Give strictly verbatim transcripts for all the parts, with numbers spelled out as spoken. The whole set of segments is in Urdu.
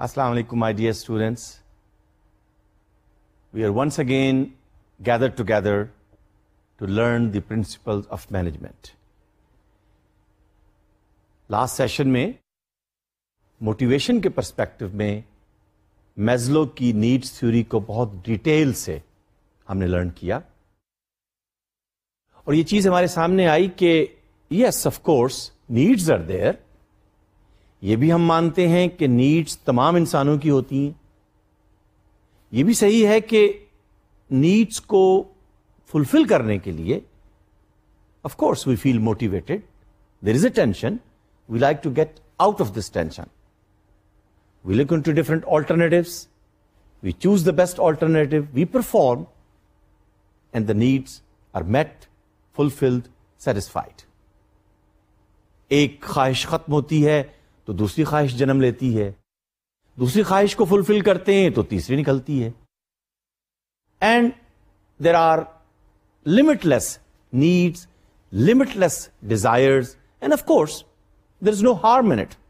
Assalamu alaikum, my dear students. We are once again gathered together to learn the principles of management. Last session में मोटिवेशन के पर्सपेक्टिव में मैस्लो की नीड्स थ्योरी को बहुत डिटेल से हमने लर्न किया और ये चीज हमारे सामने आई कि yes of course needs are there. ये भी हम मानते हैं कि नीड्स तमाम इंसानों की होती हैं. ये भी सही है कि नीड्स को फुलफिल करने के लिए of course we feel motivated. There is a tension. We like to get out of this tension. We look into different alternatives. We choose the best alternative. We perform and the needs are met, fulfilled, satisfied. एक ख्वाहिश खत्म होती है तो दूसरी ख्वाहिश जन्म लेती है. दूसरी ख्वाहिश को फुलफिल करते हैं तो तीसरी निकलती है. And there are limitless needs, limitless desires, and of course, there is no harm in it.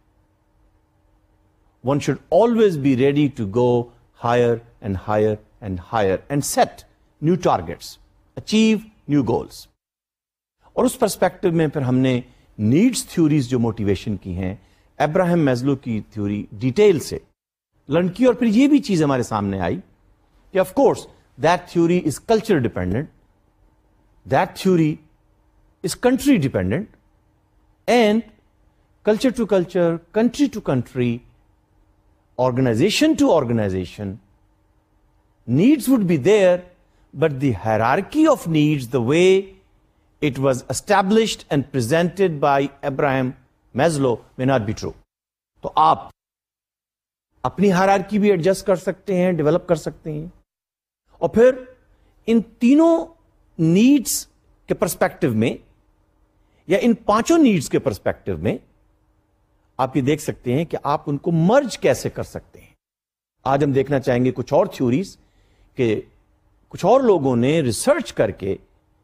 One should always be ready to go higher and higher and higher and set new targets, achieve new goals. और उस पर्सपेक्टिव में फिर हमने नीड्स थ्योरीज जो मोटिवेशन की हैं, अब्राहम मैस्लो की थ्योरी डिटेल से लर्न की. और फिर ये भी चीज हमारे सामने आई कि of course that theory is culture dependent, that theory is country dependent, and culture to culture, country to country, organization to organization, needs would be there, but the hierarchy of needs, the way it was established and presented by Abraham Maslow, may not be true. तो आप अपनी हायरार्की भी एडजस्ट कर सकते हैं, डेवलप कर सकते हैं. और फिर इन तीनों नीड्स के पर्सपेक्टिव में या इन पांचों नीड्स के पर्सपेक्टिव में आप ये देख सकते हैं कि आप उनको मर्ज कैसे कर सकते हैं. आज हम देखना चाहेंगे कुछ और थ्योरीज के कुछ और लोगों ने रिसर्च करके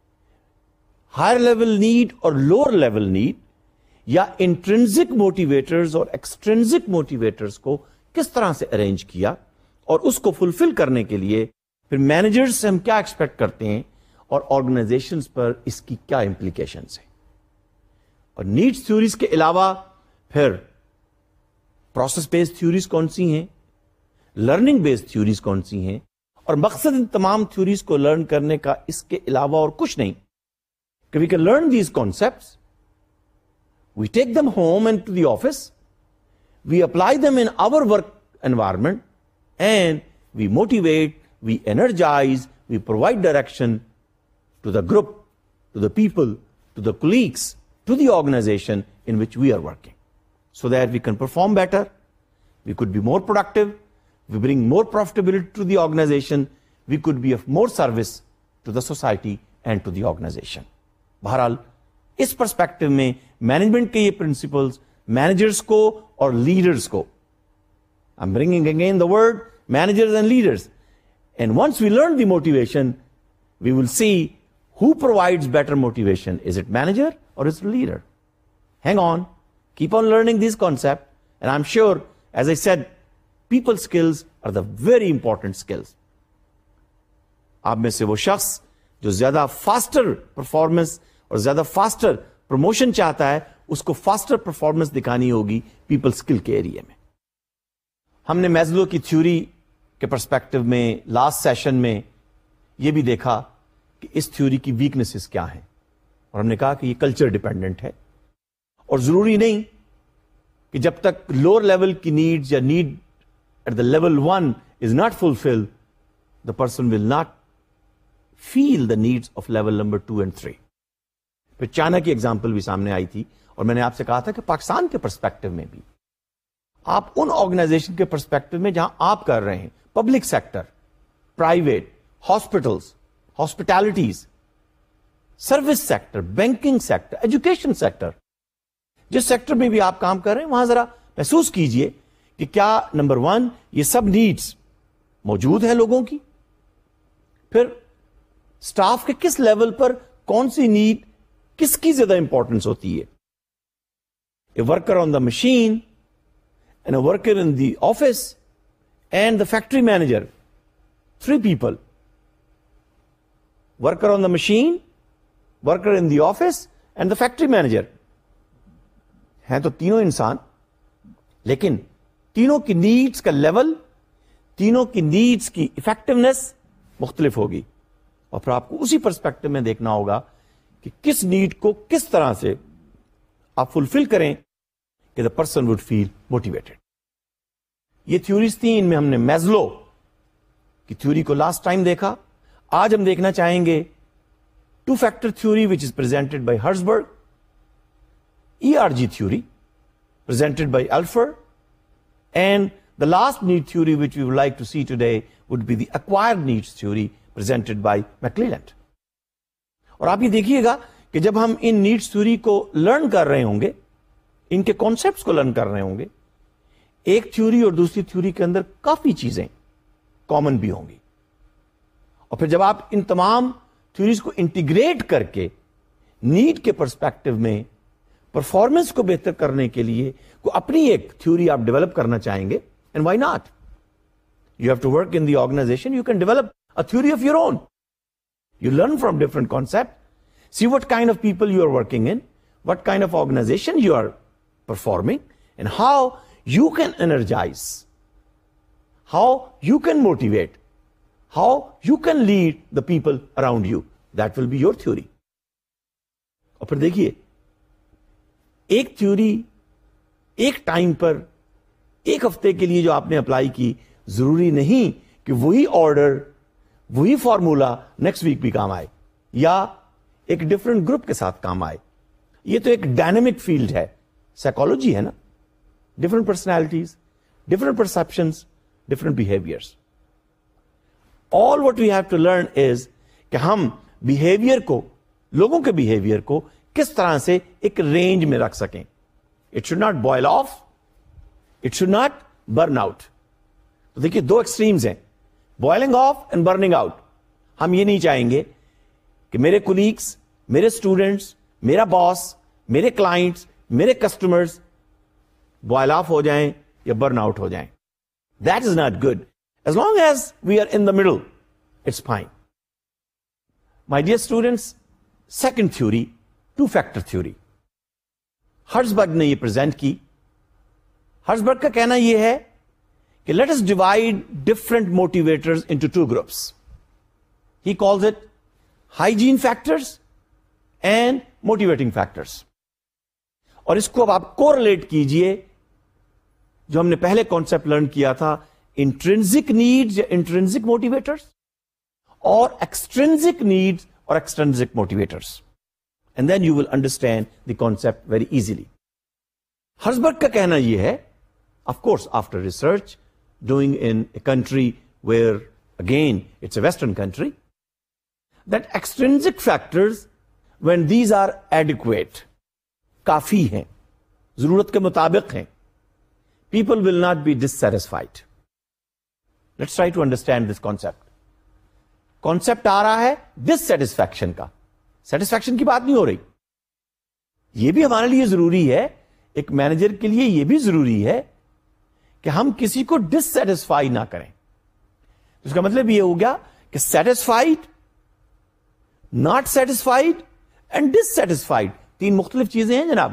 हायर लेवल नीड और लोअर लेवल नीड या इंट्रिंसिक मोटिवेटर्स और एक्सट्रिंसिक मोटिवेटर्स को किस तरह से अरेंज किया और उसको फुलफिल करने के लिए फिर मैनेजर्स से हम क्या एक्सपेक्ट करते हैं और ऑर्गेनाइजेशंस पर इसकी क्या इंप्लीकेशंस है. और नीड्स थ्योरीज के अलावा फिर प्रोसेस बेस्ड थ्योरीज कौन सी हैं, लर्निंग बेस्ड थ्योरीज कौन सी हैं, और मकसद इन तमाम थ्योरीज को लर्न करने का इसके अलावा और कुछ नहीं कि we can learn these concepts, we take them home and to the office, we apply them in our work environment and we motivate, we energize, we provide direction to the group, to the people, to the colleagues, to the organization in which we are working, so that we can perform better, we could be more productive, we bring more profitability to the organization, we could be of more service to the society and to the organization. बहरहाल इस पर्सपेक्टिव में मैनेजमेंट के ये प्रिंसिपल्स मैनेजर्स को और लीडर्स को, I'm bringing again the word managers and leaders, and once we learn the motivation, we will see who provides better motivation. Is it manager or is it leader? Hang on, keep on learning these concepts, and I'm sure, as I said, people skills are the very important skills. आप में से वो शख्स जो ज्यादा फास्टर परफॉर्मेंस और ज्यादा फास्टर प्रमोशन चाहता है, उसको फास्टर परफॉर्मेंस दिखानी होगी पीपल स्किल के एरिया में. हमने मैस्लो की थ्योरी के पर्सपेक्टिव में लास्ट सेशन में ये भी देखा कि इस थ्योरी की वीकनेसेस क्या हैं, और हमने कहा कि ये कल्चर डिपेंडेंट है और जरूरी नहीं कि जब तक लोअर लेवल की नीड्स या need at the level one is not fulfilled, the person will not feel the needs of level number two and three. फिर चाइना की एग्जांपल भी सामने आई थी, और मैंने आपसे कहा था कि पाकिस्तान के पर्सपेक्टिव में भी आप उन ऑर्गेनाइजेशन के पर्सपेक्टिव में जहां आप कर रहे हैं, public sector, private, hospitals, hospitalities, service sector, banking sector, education sector, जिस सेक्टर में भी आप काम कर रहे हैं वहां जरा महसूस कीजिए कि क्या नंबर वन ये सब नीड्स मौजूद है लोगों की, फिर स्टाफ के किस लेवल पर कौन सी नीड किसकी ज्यादा इंपॉर्टेंस होती है. A worker on the machine and a worker in the office and the factory manager, three people, worker on the machine, worker in the office and the factory manager. ہیں تو تینوں انسان, لیکن تینوں کی نیڈس کا لیول, تینوں کی نیڈس کی افیکٹونیس مختلف ہوگی, اور پھر آپ کو اسی پرسپیکٹو میں دیکھنا ہوگا کہ کس نیڈ کو کس طرح سے آپ فلفل کریں کہ the person would feel motivated. یہ تھیوریز تھیں, ان میں ہم نے میزلو کی تھیوری کو لاسٹ ٹائم دیکھا. آج ہم دیکھنا چاہیں گے two factor theory which is presented by Herzberg, E R G theory presented by Alfer, and the last need theory which we would like to see today would be the acquired needs theory presented by McClelland. اور آپ یہ دیکھیے گا کہ جب ہم ان نیڈس تھیوری کو لرن کر رہے ہوں گے, ان کے کانسیپٹس کو لرن کر رہے ہوں گے, ایک تھیوری اور دوسری تھیوری کے اندر کافی چیزیں کامن بھی ہوں گی, اور پھر جب آپ ان تمام تھیوریز کو انٹیگریٹ کر کے نیڈ کے پرسپیکٹو میں پرفارمنس کو بہتر کرنے کے لیے کو اپنی ایک تھیوری آپ ڈیولپ کرنا چاہیں گے, and why not, you have to work in the organization, you can develop a theory of your own, you learn from different concept, see what kind of people you are working in, what kind of organization you are performing, and how you can energize, how you can motivate, how you can lead the people around you. That will be your theory. اور پھر دیکھیے, ایک تھیوری ایک ٹائم پر ایک ہفتے کے لیے جو آپ نے اپلائی کی, ضروری نہیں کہ وہی آرڈر وہی فارمولا نیکسٹ ویک بھی کام آئے یا ایک ڈفرنٹ گروپ کے ساتھ کام آئے. یہ تو ایک ڈائنامک فیلڈ ہے, سائیکالوجی ہے نا, different personalities, different perceptions, different behaviours. All what we have to learn is کہ ہم بہیویئر کو, لوگوں کے بہیویئر کو کس طرح سے ایک رینج میں رکھ سکیں. It should not boil off, it should not burn out. تو دیکھیے دو ایکسٹریمز ہیں, boiling off and burning out. ہم یہ نہیں چاہیں گے کہ میرے کولیگس, میرے اسٹوڈنٹس, میرا باس, میرے کلائنٹس, میرے کسٹمرز بوائل آف ہو جائیں یا برن آؤٹ ہو جائیں. That is not good. As long as we are in the middle, it's fine. My dear students, second theory two factor theory Herzberg نے یہ پریزنٹ کی. ہرزبرگ کا کہنا یہ ہے کہ let us divide different motivators into two groups. He calls it hygiene factors and motivating factors. اور اس کو اب آپ کوریلیٹ کیجئے جو ہم نے پہلے کانسیپٹ لرن کیا تھا, انٹرنسک نیڈز یا انٹرنسک موٹیویٹرز, اور ایکسٹرنسک نیڈز اور extrinsic motivators. And then you will understand the concept very easily. Herzberg کا کہنا یہ ہے, of course after research doing in a country where again it's a Western country, that extrinsic factors when these are adequate, کافی ہیں, ضرورت کے مطابق ہیں, people will not be dissatisfied. Let's try to understand this concept. Concept آ رہا ہے dissatisfaction کا. سیٹسفیکشن کی بات نہیں ہو رہی. یہ بھی ہمارے لیے ضروری ہے, ایک مینیجر کے لیے یہ بھی ضروری ہے کہ ہم کسی کو ڈسسیٹسفائی نہ کریں. اس کا مطلب یہ ہو گیا کہ satisfied, not satisfied and dissatisfied تین مختلف چیزیں ہیں جناب.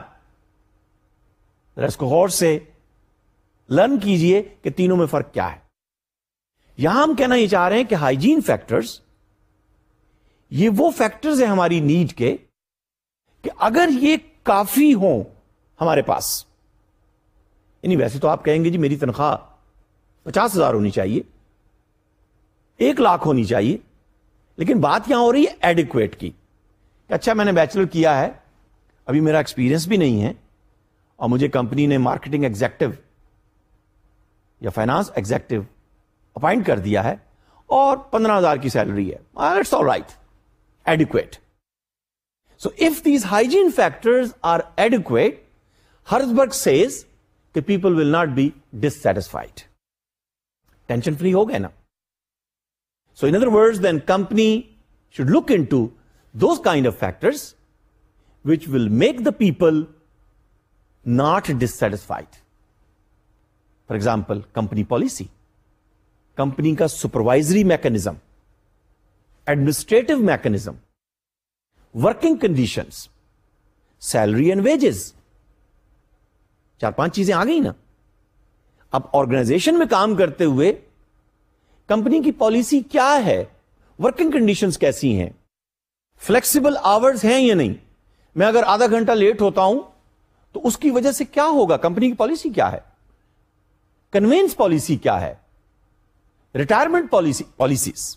اس کو غور سے لرن کیجئے کہ تینوں میں فرق کیا ہے. یہاں ہم کہنا یہ چاہ رہے ہیں کہ ہائیجین فیکٹرز یہ وہ فیکٹرز ہیں ہماری نیڈ کے کہ اگر یہ کافی ہوں ہمارے پاس, یعنی ویسے تو آپ کہیں گے جی میری تنخواہ پچاس ہزار ہونی چاہیے, ایک لاکھ ہونی چاہیے, لیکن بات یہاں ہو رہی ہے ایڈیکویٹ کی کہ اچھا میں نے بیچلر کیا ہے, ابھی میرا ایکسپیرینس بھی نہیں ہے, اور مجھے کمپنی نے مارکیٹنگ ایگزیکٹو یا فائنانس ایگزیکٹو اپائنٹ کر دیا ہے اور پندرہ ہزار کی سیلری ہے. It's all right, adequate. So if these hygiene factors are adequate, Herzberg says that people will not be dissatisfied. Tension free ho gaya na. So in other words, then company should look into those kind of factors which will make the people not dissatisfied. For example, company policy. Company کا supervisory mechanism, administrative mechanism, working conditions, salary and wages, چار پانچ چیزیں آ گئی نا. اب آرگنائزیشن میں کام کرتے ہوئے کمپنی کی پالیسی کیا ہے, ورکنگ کنڈیشنز کیسی ہیں, فلیکسیبل آورز ہیں یا نہیں. میں اگر آدھا گھنٹہ لیٹ ہوتا ہوں تو اس کی وجہ سے کیا ہوگا, کمپنی کی پالیسی کیا ہے, کنوینس پالیسی کیا ہے, retirement policy policies.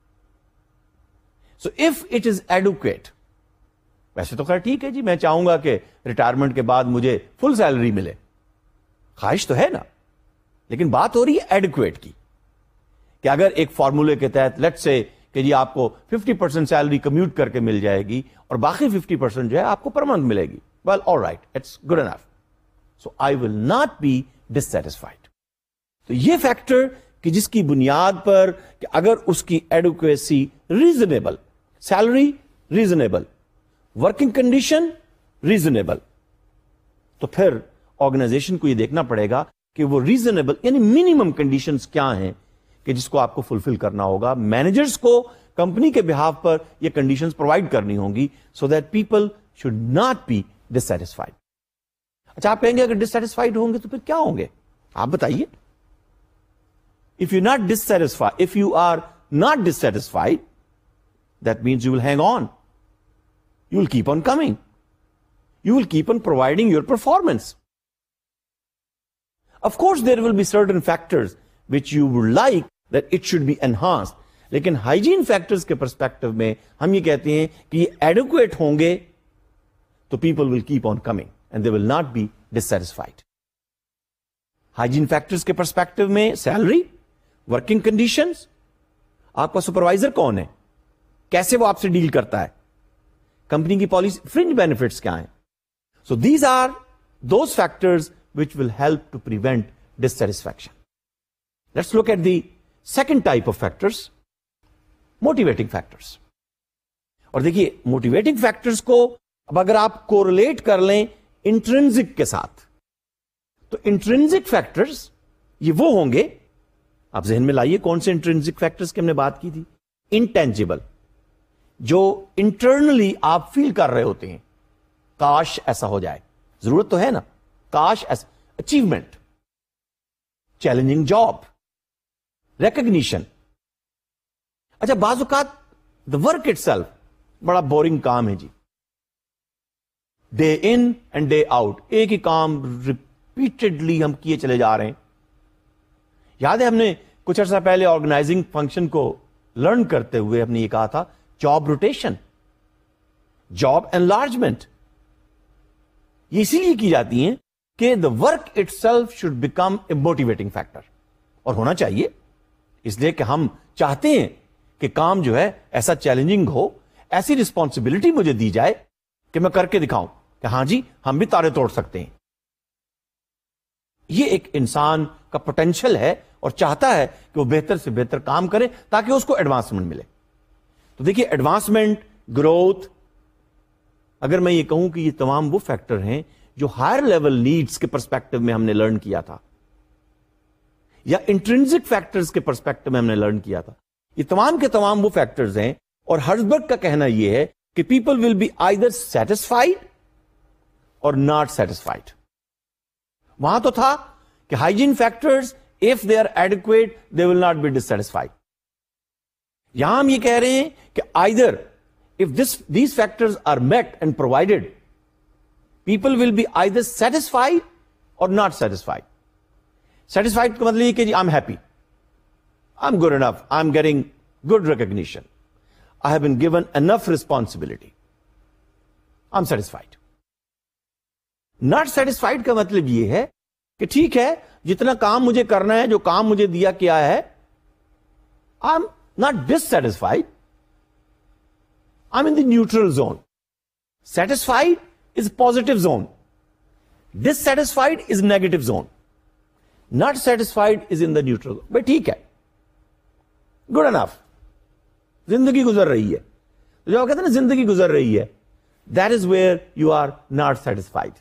So if it is adequate, ویسے تو خیر ٹھیک ہے جی, میں چاہوں گا کہ ریٹائرمنٹ کے بعد مجھے فل سیلری ملے, خواہش تو ہے نا, لیکن بات ہو رہی ہے ایڈوکیٹ کی, کہ اگر ایک فارمولے کے تحت لیٹ سے کہ جی آپ کو ففٹی پرسینٹ سیلری کمیوٹ کر کے مل جائے گی اور باقی ففٹی پرسینٹ جو ہے آپ کو پر منتھ ملے گی, well all right, it's good enough. So I will not be dissatisfied. تو یہ فیکٹر کہ جس کی بنیاد پر کہ اگر اس کی adequacy reasonable, salary reasonable, working condition reasonable, تو پھر آرگنائزیشن کو یہ دیکھنا پڑے گا کہ وہ ریزنیبل یعنی منیمم کنڈیشنز کیا ہیں کہ جس کو آپ کو فلفل کرنا ہوگا. مینیجرز کو کمپنی کے بہاف پر یہ کنڈیشنز پرووائڈ کرنی ہوں گی so that people should not be dissatisfied. اچھا آپ کہیں گے اگر ڈسسیٹسفائڈ ہوں گے تو پھر کیا ہوں گے, آپ بتائیے. If you're not dissatisfied, if you are not dissatisfied, that means you will hang on. You will keep on coming. You will keep on providing your performance. Of course, there will be certain factors which you would like that it should be enhanced. لیکن hygiene factors کے perspective میں ہم یہ کہتے ہیں کہ یہ adequate ہوں گے تو people will keep on coming and they will not be dissatisfied. Hygiene factors کے perspective میں salary, ورکنگ کنڈیشنز, آپ کا سپروائزر کون ہے, کیسے وہ آپ سے ڈیل کرتا ہے, کمپنی کی پالیسی, فرنج بینیفٹس کیا ہیں. So these are those factors which will help to prevent dissatisfaction. Let's look at the second type of factors, motivating factors. اور دیکھیے موٹیویٹنگ فیکٹرز کو اب اگر آپ کوریلیٹ کر لیں انٹرنزک کے ساتھ, تو انٹرنزک فیکٹرز یہ وہ ہوں گے, آپ ذہن میں لائیے کون سے انٹرنزک فیکٹرز کی ہم نے بات کی تھی, انٹینجیبل, جو انٹرنلی آپ فیل کر رہے ہوتے ہیں, کاش ایسا ہو جائے, ضرورت تو ہے نا, کاش ایسا, اچیومنٹ, چیلنجنگ جاب, ریکگنیشن. اچھا بعض اوقات دا ورک اٹ سیلف بڑا بورنگ کام ہے جی, day in and day out, ایک ہی کام ریپیٹڈلی ہم کیے چلے جا رہے ہیں. یاد ہے ہم نے کچھ عرصہ پہلے آرگنائزنگ فنکشن کو لرن کرتے ہوئے ہم نے یہ کہا تھا جاب روٹیشن, جاب انلارجمنٹ. یہ اسی لیے کی جاتی ہیں کہ the work itself should become a motivating factor, اور ہونا چاہیے اس لیے کہ ہم چاہتے ہیں کہ کام جو ہے ایسا چیلنجنگ ہو, ایسی رسپانسبلٹی مجھے دی جائے کہ میں کر کے دکھاؤں کہ ہاں جی ہم بھی تارے توڑ سکتے ہیں. یہ ایک انسان کا پوٹینشل ہے اور چاہتا ہے کہ وہ بہتر سے بہتر کام کرے تاکہ اس کو ایڈوانسمنٹ ملے. تو دیکھیے ایڈوانسمنٹ, گروتھ, اگر میں یہ کہوں کہ یہ تمام وہ فیکٹر ہیں جو ہائر لیول نیڈز کے پرسپیکٹو میں ہم نے لرن کیا تھا, یا انٹرنزک فیکٹرز کے پرسپیکٹو میں ہم نے لرن کیا تھا, یہ تمام کے تمام وہ فیکٹرز ہیں. اور ہرزبرگ کا کہنا یہ ہے کہ people will be either satisfied اور ناٹ سیٹسفائیڈ. وہاں تو تھا کہ hygiene factors if they are adequate they will not be dissatisfied. یہاں ہم یہ کہہ رہے ہیں کہ either if this these factors are met and provided people will be either satisfied or not satisfied. Satisfied کا مطلب یہ کہ جی I'm happy, I'm good enough, I'm getting good recognition, I have been given enough responsibility, I'm satisfied. Not satisfied کا مطلب یہ ہے کہ ٹھیک ہے جتنا کام مجھے کرنا ہے, جو کام مجھے دیا کیا ہے, I'm not dissatisfied, I'm in the neutral zone. Satisfied is positive zone, dissatisfied is negative zone, not satisfied is in the neutral zone. بھائی ٹھیک ہے, good enough, زندگی گزر رہی ہے. جو آپ کہتے ہیں نا زندگی گزر رہی ہے, that is where you are not satisfied.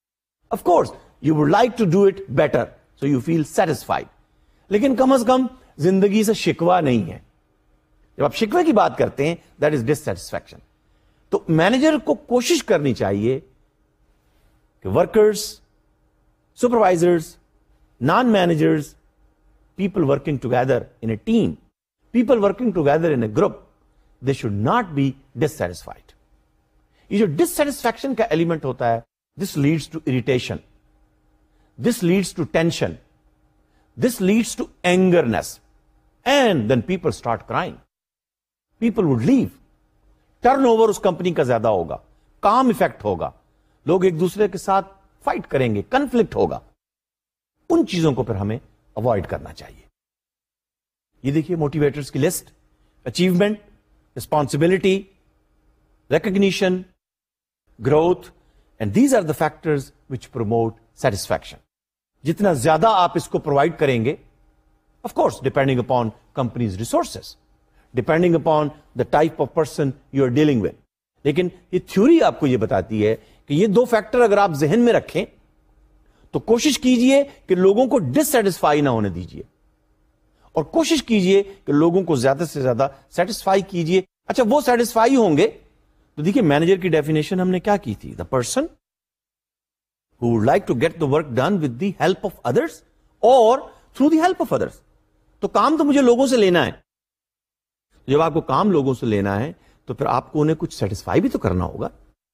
Of course you would like to do it better, so you feel satisfied. لیکن کم از کم زندگی سے شکوا نہیں ہے. جب آپ شکوے کی بات کرتے ہیں دیٹ از ڈسسیٹسفیکشن. تو مینیجر کو کوشش کرنی چاہیے کہ workers, supervisors, non managers, people working together in a team, people working together in a group, they should not be dissatisfied. یہ جو ڈسسیٹسفیکشن کا ایلیمنٹ ہوتا ہے, this leads to irritation, this leads to tension, this leads to angriness, and then people start crying. People would leave. Turnover اس کمپنی کا زیادہ ہوگا, کام افیکٹ ہوگا, لوگ ایک دوسرے کے ساتھ فائٹ کریں گے, کنفلکٹ ہوگا. ان چیزوں کو پھر ہمیں اوائڈ کرنا چاہیے. یہ دیکھیے موٹیویٹرز کی list: achievement, responsibility, recognition, growth, and these are the factors which promote satisfaction. جتنا زیادہ آپ اس کو پرووائڈ کریں گے, of course depending upon companies resources, depending upon the type of person you are dealing with. لیکن یہ تھیوری آپ کو یہ بتاتی ہے کہ یہ دو فیکٹر اگر آپ ذہن میں رکھیں تو کوشش کیجئے کہ لوگوں کو ڈسسیٹسفائی نہ ہونے دیجئے, اور کوشش کیجئے کہ لوگوں کو زیادہ سے زیادہ سیٹسفائی کیجئے. اچھا, وہ سیٹسفائی ہوں گے تو دیکھیے مینیجر کی ڈیفینیشن ہم نے کیا کی تھی: the person who would like to get the work done with the help of others or through the help of others. تو کام تو مجھے لوگوں سے لینا ہے. جب آپ کو کام لوگوں سے لینا ہے تو پھر آپ کو انہیں کچھ سیٹسفائی بھی تو کرنا ہوگا.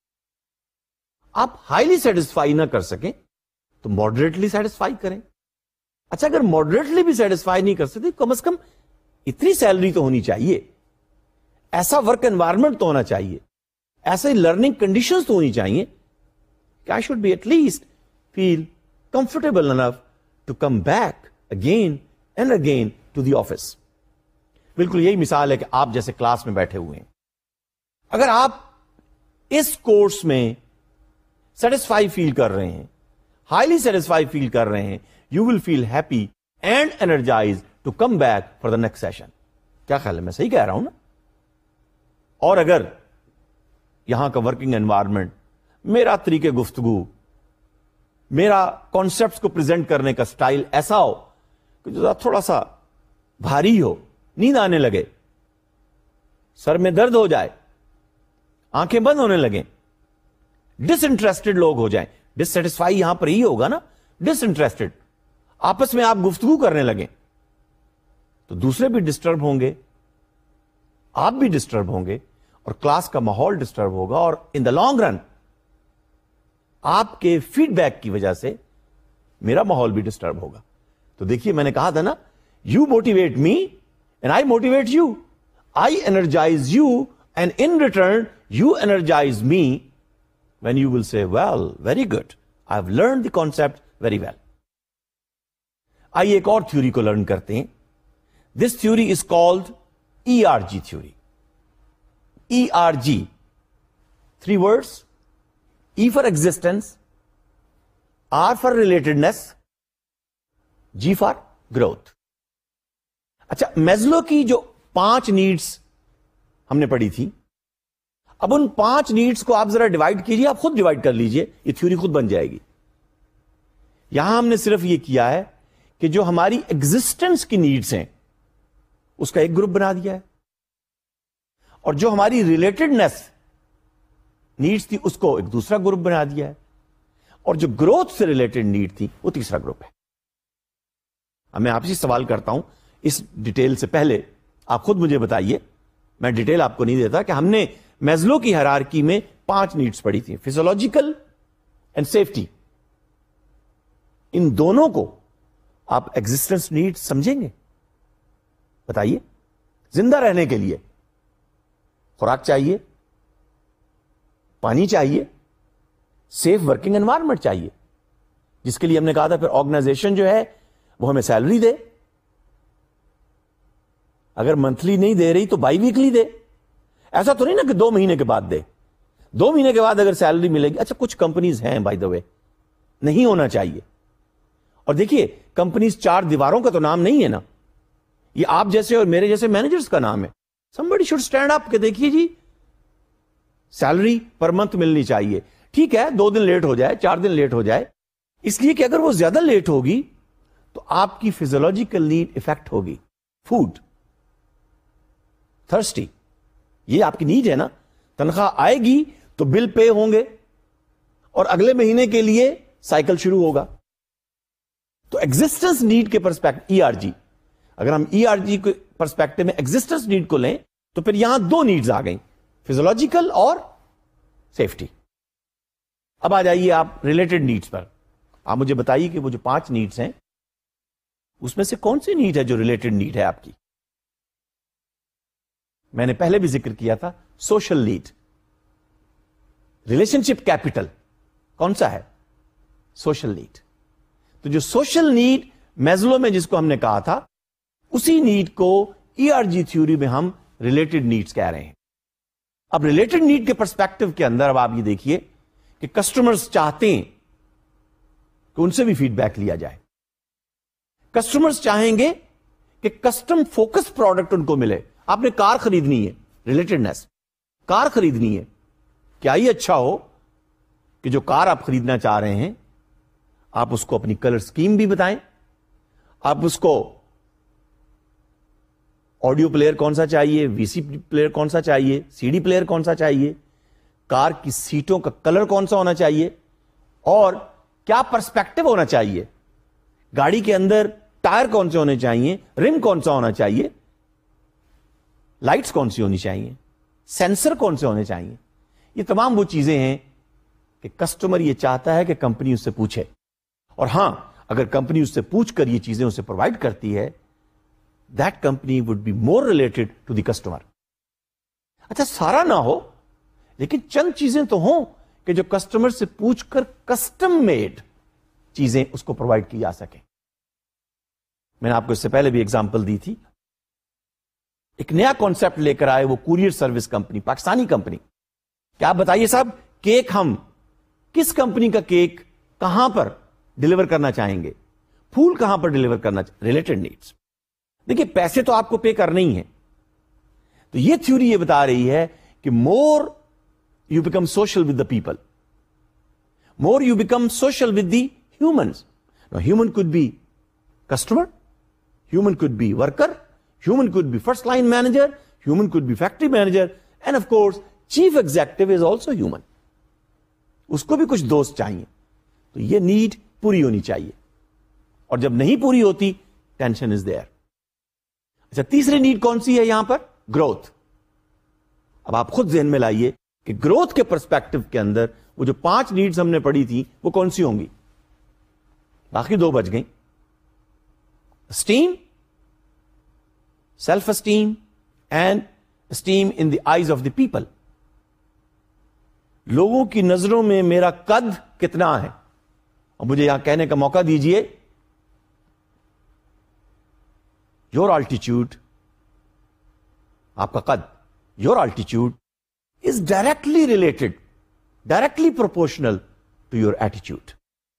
آپ ہائیلی سیٹسفائی نہ کر سکیں تو ماڈریٹلی سیٹسفائی کریں. اچھا, اگر ماڈریٹلی بھی سیٹسفائی نہیں کر سکتے, کم از کم اتنی سیلری تو ہونی چاہیے, ایسا ورک انوائرمنٹ تو ہونا چاہیے, ایسے لرننگ کنڈیشنز تو ہونی چاہیے کہ I should be at least feel comfortable enough to come back again and again to the office. بالکل یہی مثال ہے کہ آپ جیسے کلاس میں بیٹھے ہوئے ہیں, اگر آپ اس کورس میں سیٹسفائی فیل کر رہے ہیں, ہائیلی سیٹسفائی فیل کر رہے ہیں, you will feel happy and energized to come back for the next session. کیا خیال ہے, میں صحیح کہہ رہا ہوں نا؟ اور اگر یہاں کا ورکنگ انوائرمنٹ, میرا طریقے گفتگو, میرا کانسیپٹس کو پریزنٹ کرنے کا سٹائل ایسا ہو کہ جو تھوڑا سا بھاری ہو, نیند آنے لگے, سر میں درد ہو جائے, آنکھیں بند ہونے لگیں, ڈس انٹرسٹڈ لوگ ہو جائیں, ڈس سیٹسفائی یہاں پر ہی ہوگا نا, ڈس انٹرسٹڈ, آپس میں آپ گفتگو کرنے لگیں تو دوسرے بھی ڈسٹرب ہوں گے, آپ بھی ڈسٹرب ہوں گے, اور کلاس کا ماحول ڈسٹرب ہوگا, اور ان دا لانگ رن آپ کے فیڈ بیک کی وجہ سے میرا ماحول بھی ڈسٹرب ہوگا. تو دیکھیے میں نے کہا تھا نا, you motivate me and I motivate you, I energize you and in return you energize me when you will say, well, very good, I've learned the concept very well. آئیے ایک اور تھیوری کو لرن کرتے ہیں. This theory is called E R G theory. E R G, three words: E for existence, R for relatedness, G for growth. اچھا, میزلو کی جو پانچ نیڈس ہم نے پڑھی تھی, اب ان پانچ نیڈس کو آپ ذرا ڈیوائڈ کیجئے, آپ خود ڈیوائڈ کر لیجئے, یہ تھیوری خود بن جائے گی. یہاں ہم نے صرف یہ کیا ہے کہ جو ہماری ایگزسٹنس کی نیڈس ہیں اس کا ایک گروپ بنا دیا ہے, اور جو ہماری ریلیٹڈنس نیڈس تھی اس کو ایک دوسرا گروپ بنا دیا ہے, اور جو گروتھ سے ریلیٹڈ نیڈ تھی وہ تیسرا گروپ ہے. اب میں آپ سے سوال کرتا ہوں, اس ڈیٹیل سے پہلے آپ خود مجھے بتائیے, میں ڈیٹیل آپ کو نہیں دیتا, کہ ہم نے میزلو کی ہیرارکی میں پانچ نیڈس پڑھی تھی, فزیولوجیکل اینڈ سیفٹی. ان دونوں کو آپ ایگزسٹنس نیڈ سمجھیں گے؟ بتائیے. زندہ رہنے کے لیے خوراک چاہیے, پانی چاہیے, سیف ورکنگ انوائرمنٹ چاہیے, جس کے لیے ہم نے کہا تھا پھر آرگنائزیشن جو ہے وہ ہمیں سیلری دے, اگر منتھلی نہیں دے رہی تو بائی ویکلی دے. ایسا تو نہیں نا کہ دو مہینے کے بعد دے, دو مہینے کے بعد اگر سیلری ملے گی. اچھا, کچھ کمپنیز ہیں بائی دا وے, نہیں ہونا چاہیے. اور دیکھیے کمپنیز چار دیواروں کا تو نام نہیں ہے نا, یہ آپ جیسے اور میرے جیسے مینیجرز کا نام ہے. somebody should stand up کہ دیکھیے جی سیلری پر منتھ ملنی چاہیے. ٹھیک ہے, دو دن لیٹ ہو جائے, چار دن لیٹ ہو جائے, اس لیے کہ اگر وہ زیادہ لیٹ ہوگی تو آپ کی فزیولوجیکل نیڈ افیکٹ ہوگی. فوڈ. تھرسٹی, یہ آپ کی نیڈ ہے نا. تنخواہ آئے گی تو بل پے ہوں گے اور اگلے مہینے کے لیے سائیکل شروع ہوگا. تو ایگزسٹنس نیڈ کے پرسپیکٹو, ای آر جی, اگر ہم ای آر جی کے پرسپیکٹو میں ایگزسٹنس نیڈ کو لیں تو پھر یہاں دو نیڈز آ گئیں, فزیولوجیکل اور سیفٹی. اب آ جائیے آپ ریلیٹڈ نیڈز پر. آپ مجھے بتائیے کہ وہ جو پانچ نیڈز ہیں اس میں سے کون سی نیڈ ہے جو ریلیٹڈ نیڈ ہے آپ کی. میں نے پہلے بھی ذکر کیا تھا social need. Relationship capital کون سا ہے؟ Social need. تو جو سوشل نیڈ میزلو میں جس کو ہم نے کہا تھا, اسی نیڈ کو ای آر جی تھیوری میں ہم ریلیٹڈ نیڈز کہہ رہے ہیں. اب ریلیٹڈ نیڈ کے پرسپیکٹو کے اندر اب آپ یہ دیکھیے کہ کسٹمرز چاہتے ہیں کہ ان سے بھی فیڈ بیک لیا جائے. کسٹمرز چاہیں گے کہ کسٹم فوکس پروڈکٹ ان کو ملے. آپ نے کار خریدنی ہے, ریلیٹڈنس, کار خریدنی ہے, کیا ہی اچھا ہو کہ جو کار آپ خریدنا چاہ رہے ہیں آپ اس کو اپنی کلر سکیم بھی بتائیں, آپ اس کو آڈیو پلیئر کون سا چاہیے, وی سی پلیئر کون سا چاہیے, سی ڈی پلیئر کون سا چاہیے, کار کی سیٹوں کا کلر کون سا ہونا چاہیے, اور کیا پرسپیکٹو ہونا چاہیے, گاڑی کے اندر ٹائر کون سے ہونے چاہیے, رم کون سا ہونا چاہیے, لائٹس کون سی ہونی چاہیے, سینسر کون سے ہونے چاہیے. یہ تمام وہ چیزیں ہیں کہ کسٹمر یہ چاہتا ہے کہ کمپنی اس سے پوچھے. اور ہاں, اگر کمپنی اس سے پوچھ کر یہ چیزیں اسے پرووائڈ کرتی ہے, that company would be more related to the customer. اچھا, سارا نہ ہو لیکن چند چیزیں تو ہوں کہ جو کسٹمر سے پوچھ کر کسٹم میڈ چیزیں اس کو پرووائڈ کی جا سکیں. میں نے آپ کو اس سے پہلے بھی ایگزامپل دی تھی. ایک نیا کانسیپٹ لے کر آئے وہ courier service company, Pakistani company. کیا آپ بتائیے صاحب, کیک ہم کس کمپنی کا کیک کہاں پر ڈلیور کرنا چاہیں گے, پھول کہاں پر ڈلیور کرنا چاہیں, ریلیٹڈ نیڈس. دیکھیے پیسے تو آپ کو پے کرنے ہی ہیں. تو یہ تھیوری یہ بتا رہی ہے کہ more you become social with the people, more you become social with the humans. Human could be customer, human could be worker, human could be first line manager, human could be factory manager, and of course chief executive is also human. اس کو بھی کچھ دوست چاہیے. تو یہ نیڈ پوری ہونی چاہیے, اور جب نہیں پوری ہوتی ٹینشن از دیئر. اچھا, تیسری نیڈ کون سی ہے یہاں پر؟ گروتھ. اب آپ خود ذہن میں لائیے کہ گروتھ کے پرسپیکٹو کے اندر وہ جو پانچ نیڈز ہم نے پڑھی تھی وہ کون سی ہوں گی؟ باقی دو بچ گئیں. Esteem, self esteem, and esteem in the eyes of the people. لوگوں کی نظروں میں میرا قد کتنا ہے. اور مجھے یہاں کہنے کا موقع دیجئے, یور آلٹیچیوڈ, آپ کا قد, your altitude is directly related, directly proportional to your ایٹیچیوڈ.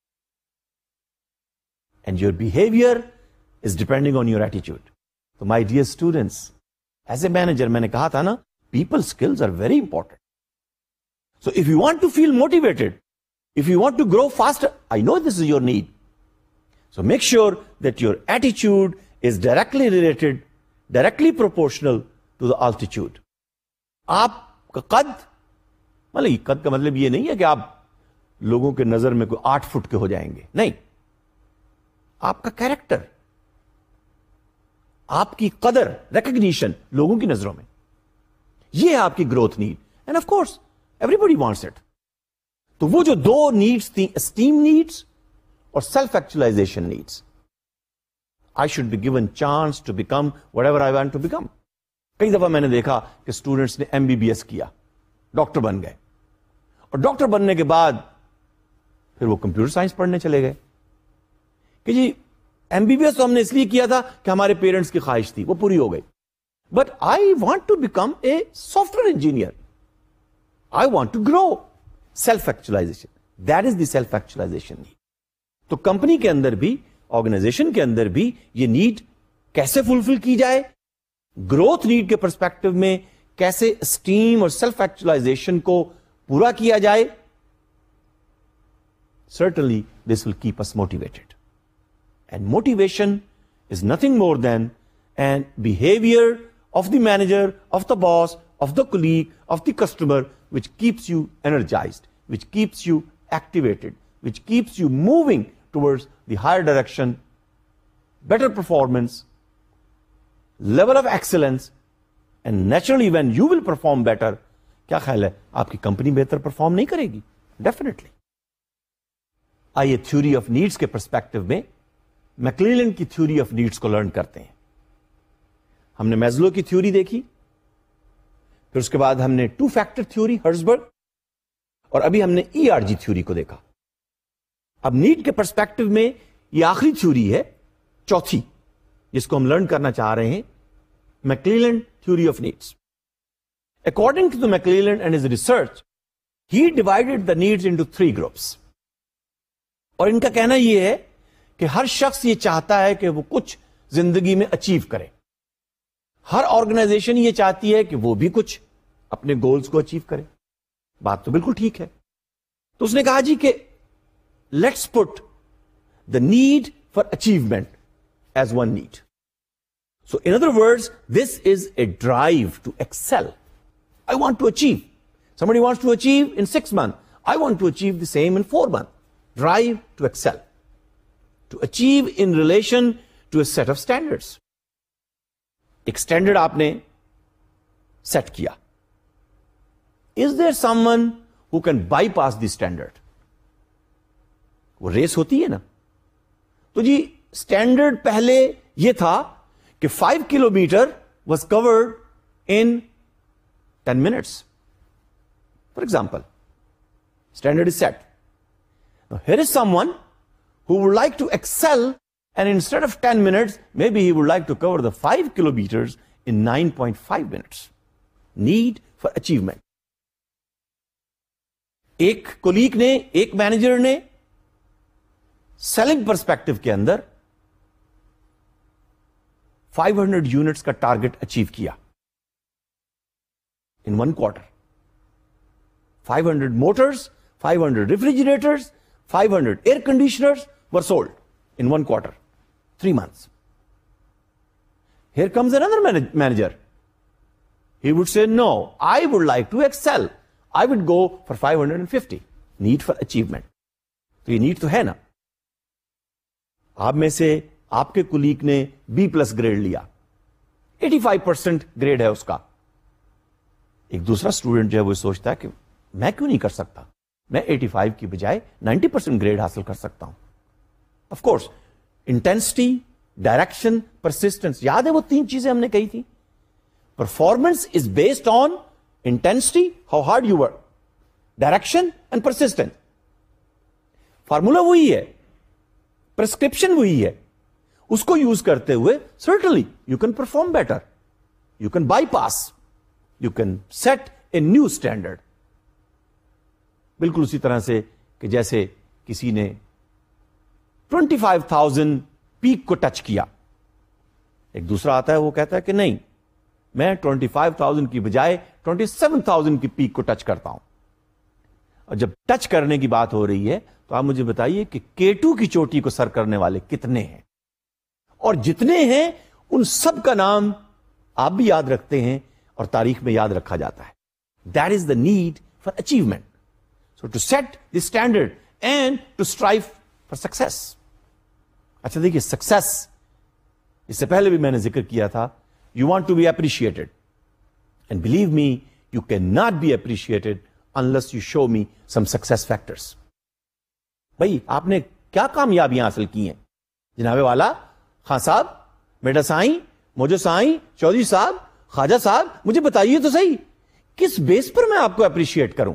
And your behaviour is depending on your ایٹیچیوڈ. تو my dear students, as a manager میں نے کہا تھا نا, people skills are very important. So if you want to feel motivated, if you want to grow faster, I know this is your need. So make sure that your attitude is directly related, directly proportional to the altitude. آپ کا قد, مطلب قد کا مطلب یہ نہیں ہے کہ آپ لوگوں کے نظر میں کوئی آٹھ فٹ کے ہو جائیں گے, نہیں. آپ کا کیریکٹر, آپ کی قدر, ریکگنیشن لوگوں کی نظروں میں, یہ ہے آپ کی growth need. And of course everybody wants it. تو وہ جو دو نیڈس تھیں, اسٹیم نیڈس اور self actualization needs. I should be given chance to become whatever I want to become. کئی دفعہ میں نے دیکھا کہ اسٹوڈنٹس نے ایم بی بی ایس کیا, ڈاکٹر بن گئے, اور ڈاکٹر بننے کے بعد پھر وہ کمپیوٹر سائنس پڑھنے چلے گئے کہ جی ایم بی بی ایس تو ہم نے اس لیے کیا تھا کہ ہمارے پیرنٹس کی خواہش تھی, وہ پوری ہو گئی. But I want to become a software engineer. I want to grow. Self-actualization. That is the self-actualization need. تو کمپنی کے اندر بھی, آرگنائزیشن کے اندر بھی یہ نیڈ کیسے فلفل کی جائے, گروتھ نیڈ کے پرسپیکٹو میں کیسے اسٹیم اور سیلف ایکچولائزیشن کو پورا کیا جائے. Certainly this will keep us motivated. And motivation is nothing more than and behavior of the manager, of the boss, of the colleague, of the customer, which keeps you energized, which keeps you activated, which keeps you moving towards the higher direction, better performance, level of excellence, and naturally when you will perform better, کیا خیال ہے آپ کی کمپنی بہتر پرفارم نہیں کرے گی؟ ڈیفینیٹلی. آئیے تھیوری آف نیڈس کے پرسپیکٹو میں میکلیلینڈ کی تھیوری آف نیڈس کو لرن کرتے ہیں. ہم نے میزلو کی تھیوری دیکھی, پھر اس کے بعد ہم نے ٹو فیکٹر تھیوری ہرزبرگ, اور ابھی ہم نے ای آر جی تھیوری کو دیکھا. اب نیڈ کے پرسپیکٹو میں یہ آخری تھیوری ہے, چوتھی, جس کو ہم لرن کرنا چاہ رہے ہیں, McClelland theory of needs. According to the McClelland and his research, he divided the needs into three groups. اور ان کا کہنا یہ ہے کہ ہر شخص یہ چاہتا ہے کہ وہ کچھ زندگی میں اچیو کرے. ہر آرگنائزیشن یہ چاہتی ہے کہ وہ بھی کچھ اپنے گولز کو اچیو کرے. بات تو بالکل ٹھیک ہے. تو اس نے کہا جی کہ let's put the need for achievement as one need. So in other words, this is a drive to excel. I want to achieve. Somebody wants to achieve in six months. I want to achieve the same in four months. Drive to excel. To achieve in relation to a set of standards. ایک standard آپ نے set کیا. Is there someone who can bypass the standard? وہ ریس ہوتی ہے نا. تو جی standard پہلے یہ تھا کہ five kilometer was covered in ten minutes. For example, standard is set. Now here is someone who would like to excel, and instead of ten minutes, maybe he would like to cover the five kilometers in nine point five minutes. Need for achievement. ایک کولیگ نے, ایک مینیجر نے سیلنگ پرسپیکٹو کے اندر five hundred یونٹس کا ٹارگٹ اچیو کیا in one quarter. five hundred motors, five hundred refrigerators, five hundred air conditioners were sold in one quarter, three months. Here comes another manage- manager. He would say, no, I would like to excel. I would go for five hundred fifty. Need for achievement. تو یہ need تو ہے نا. آپ میں سے آپ کے کولیگ نے بی پلس گریڈ لیا, eighty-five percent گریڈ ہے اس کا. ایک دوسرا اسٹوڈنٹ جو ہے وہ سوچتا ہے کہ میں کیوں نہیں کر سکتا, میں ایٹی فائیو کی بجائے نائنٹی پرسینٹ گریڈ حاصل کر سکتا ہوں. Of course intensity, direction, persistence, یاد ہے وہ تین چیزیں ہم نے کہی تھی. Performance is based on intensity, how hard you work, direction and persistence. Formula وہی ہے, پرسکرپشن وہی ہے. اس کو یوز کرتے ہوئے certainly you can perform better, you can bypass, you can set a new standard. بالکل اسی طرح سے کہ جیسے کسی نے twenty-five thousand پیک کو ٹچ کیا, ایک دوسرا آتا ہے وہ کہتا ہے کہ نہیں, میں twenty-five thousand کی بجائے twenty-seven thousand کی پیک کو ٹچ کرتا ہوں. اور جب ٹچ کرنے کی بات ہو رہی ہے تو آپ مجھے بتائیے کہ کے ٹو کی چوٹی کو سر کرنے والے کتنے ہیں, اور جتنے ہیں ان سب کا نام آپ بھی یاد رکھتے ہیں اور تاریخ میں یاد رکھا جاتا ہے. That is the need for achievement. So to set the standard and to strive for success. اچھا دیکھیے, success اس سے پہلے بھی میں نے ذکر کیا تھا, you want to be appreciated. And believe me, you cannot be appreciated unless you show me some success factors. بھائی آپ نے کیا کامیابیاں حاصل کی ہیں جناب والا, خان صاحب, میڈا سائیں, موجو سائیں, چودھری صاحب, خواجہ صاحب, مجھے بتائیے تو صحیح کس بیس پر میں آپ کو اپریشیٹ کروں.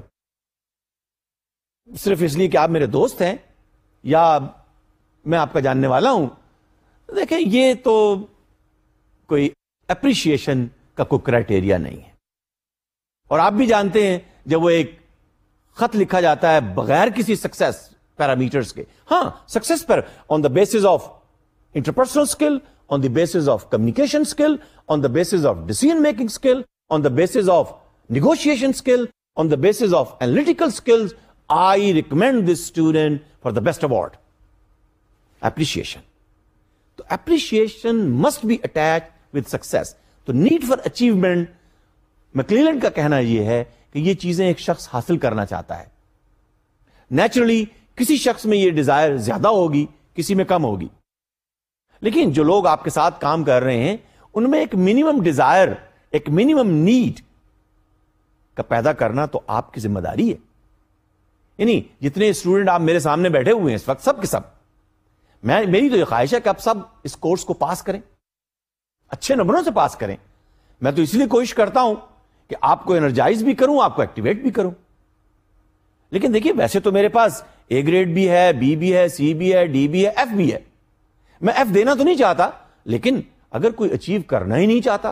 صرف اس لیے کہ آپ میرے دوست ہیں یا میں آپ کا جاننے والا ہوں. دیکھیں یہ تو کوئی اپریشیشن کا کوئی کرائٹیریا نہیں ہے. اور آپ بھی جانتے ہیں جب وہ ایک خط لکھا جاتا ہے بغیر کسی سکسیس پیرامیٹرز کے, ہاں سکسیس پر on the basis of interpersonal skill, on the basis of communication skill, on the basis of decision making skill, on the basis of negotiation skill, on the basis of analytical skills, I recommend this student for the best award. Appreciation. So appreciation must be attached with success. تو need for achievement, میکلیلینڈ کا کہنا یہ ہے کہ یہ چیزیں ایک شخص حاصل کرنا چاہتا ہے. نیچرلی کسی شخص میں یہ ڈیزائر زیادہ ہوگی, کسی میں کم ہوگی, لیکن جو لوگ آپ کے ساتھ کام کر رہے ہیں ان میں ایک منیمم ڈیزائر, ایک منیمم نیڈ کا پیدا کرنا تو آپ کی ذمہ داری ہے. یعنی جتنے اسٹوڈنٹ آپ میرے سامنے بیٹھے ہوئے ہیں اس وقت, سب کے سب, میں میری تو یہ خواہش ہے کہ آپ سب اس کورس کو پاس کریں, اچھے نمبروں سے پاس کریں. میں تو اس لیے کوشش کرتا ہوں کہ آپ کو انرجائز بھی کروں, آپ کو ایکٹیویٹ بھی کروں. لیکن دیکھیے ویسے تو میرے پاس اے گریڈ بھی ہے, بی بھی ہے, سی بھی ہے, ڈی بھی ہے, ایف بھی ہے. میں ایف دینا تو نہیں چاہتا, لیکن اگر کوئی اچیو کرنا ہی نہیں چاہتا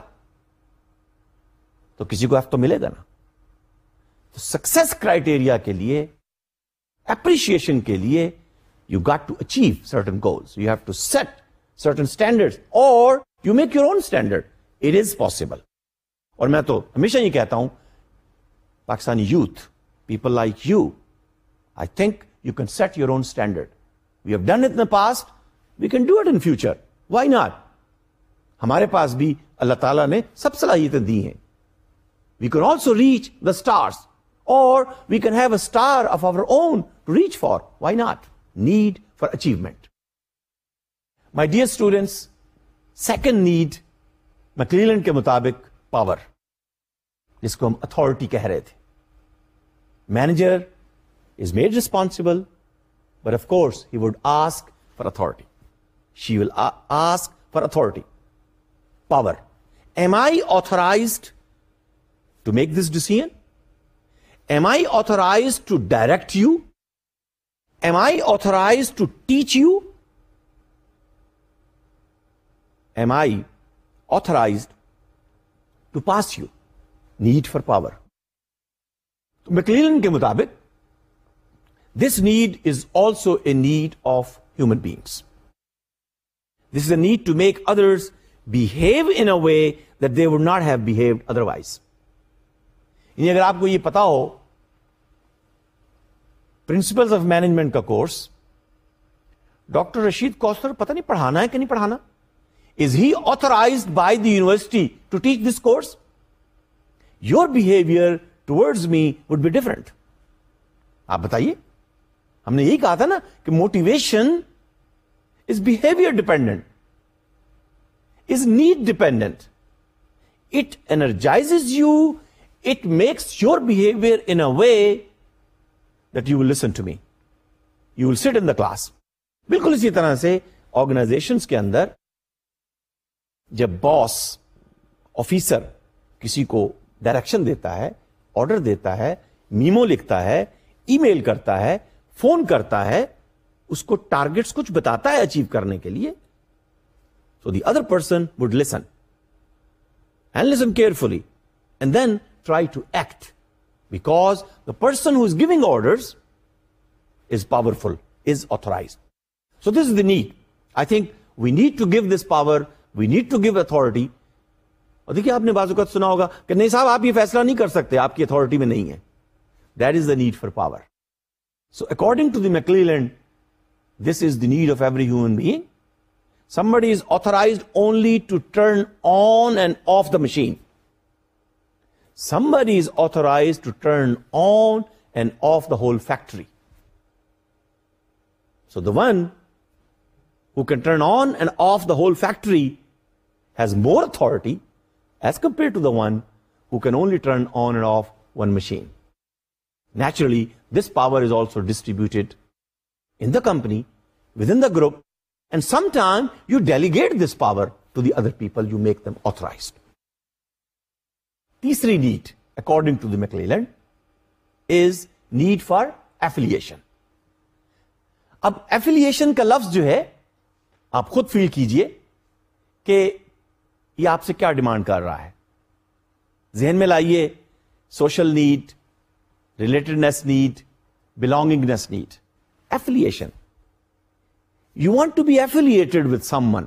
تو کسی کو ایف تو ملے گا نا. تو سکسیس کرائٹیریا کے لیے, اپریشیشن کے لیے, you got to achieve certain goals, you have to set certain standard, اور you make your own standard. It is possible. اور میں تو ہمیشہ یہ کہتا ہوں, Pakistani youth, people like you, I think you can set your own standard. We have done it in the past, we can do it in future. Why not? ہمارے پاس بھی اللہ تعالیٰ نے سب صلاحیتیں دی ہیں. We can also reach the stars, اور we can have a star of our own to reach for. Why not? Need for achievement. My dear students, second need McClelland کے مطابق پاور, جس کو ہم اتھارٹی کہہ رہے تھے. Manager is made responsible, but of course he would ask for authority. She will ask for authority. Power. Am I authorized to make this decision? Am I authorized to direct you? Am I authorized to teach you? Am I authorized to pass you? Need for power. تو میکلیلینڈ کے مطابق this need is also a need of human beings. This is a need to make others behave in a way that they would not have behaved otherwise. یعنی اگر آپ کو یہ پتا ہو, پرنسپلز آف مینجمنٹ کا کورس ڈاکٹر رشید کوثر پتہ نہیں پڑھانا ہے کہ نہیں پڑھانا. Is he authorized by the university to teach this course? Your behaviour towards me would be different. آپ بتائیے. ہم نے یہی کہا تھا نا کہ motivation is behaviour dependent, is need dependent. It energizes you, it makes your behavior in a way that you will listen to me. You will sit in the class. بالکل اسی طرح سے آرگنائزیشنز کے اندر جب باس, آفیسر کسی کو ڈائریکشن دیتا ہے, آرڈر دیتا ہے, میمو لکھتا ہے, ای میل کرتا ہے, فون کرتا ہے, اس کو ٹارگیٹس کچھ بتاتا ہے اچیو کرنے کے لیے. So the other person would listen and listen carefully and then try to act, because the person who is giving orders is powerful, is authorized. So this is the need. I think we need to give this power, we need to give authority. اور دیکھیے آپ نے بعض اوقات سنا ہوگا کہ نہیں صاحب آپ یہ فیصلہ نہیں کر سکتے, آپ کی اتھارٹی میں نہیں ہے. That is the need for power. So according to the McClelland, this is the need of every human being. Somebody is authorized only to turn on and off the machine. Somebody is authorized to turn on and off the whole factory. So the one who can turn on and off the whole factory has more authority as compared to the one who can only turn on and off one machine. Naturally, this power is also distributed in the company, within the group, and sometimes you delegate this power to the other people, you make them authorized. Teesri need, according to the McClelland, is need for affiliation. اب affiliation کا لفظ جو ہے آپ خود فیل کیجئے کہ یہ آپ سے کیا ڈیمانڈ کر رہا ہے. ذہن میں لائیے, social need, relatedness need, belongingness need. Affiliation. You want to be affiliated with someone.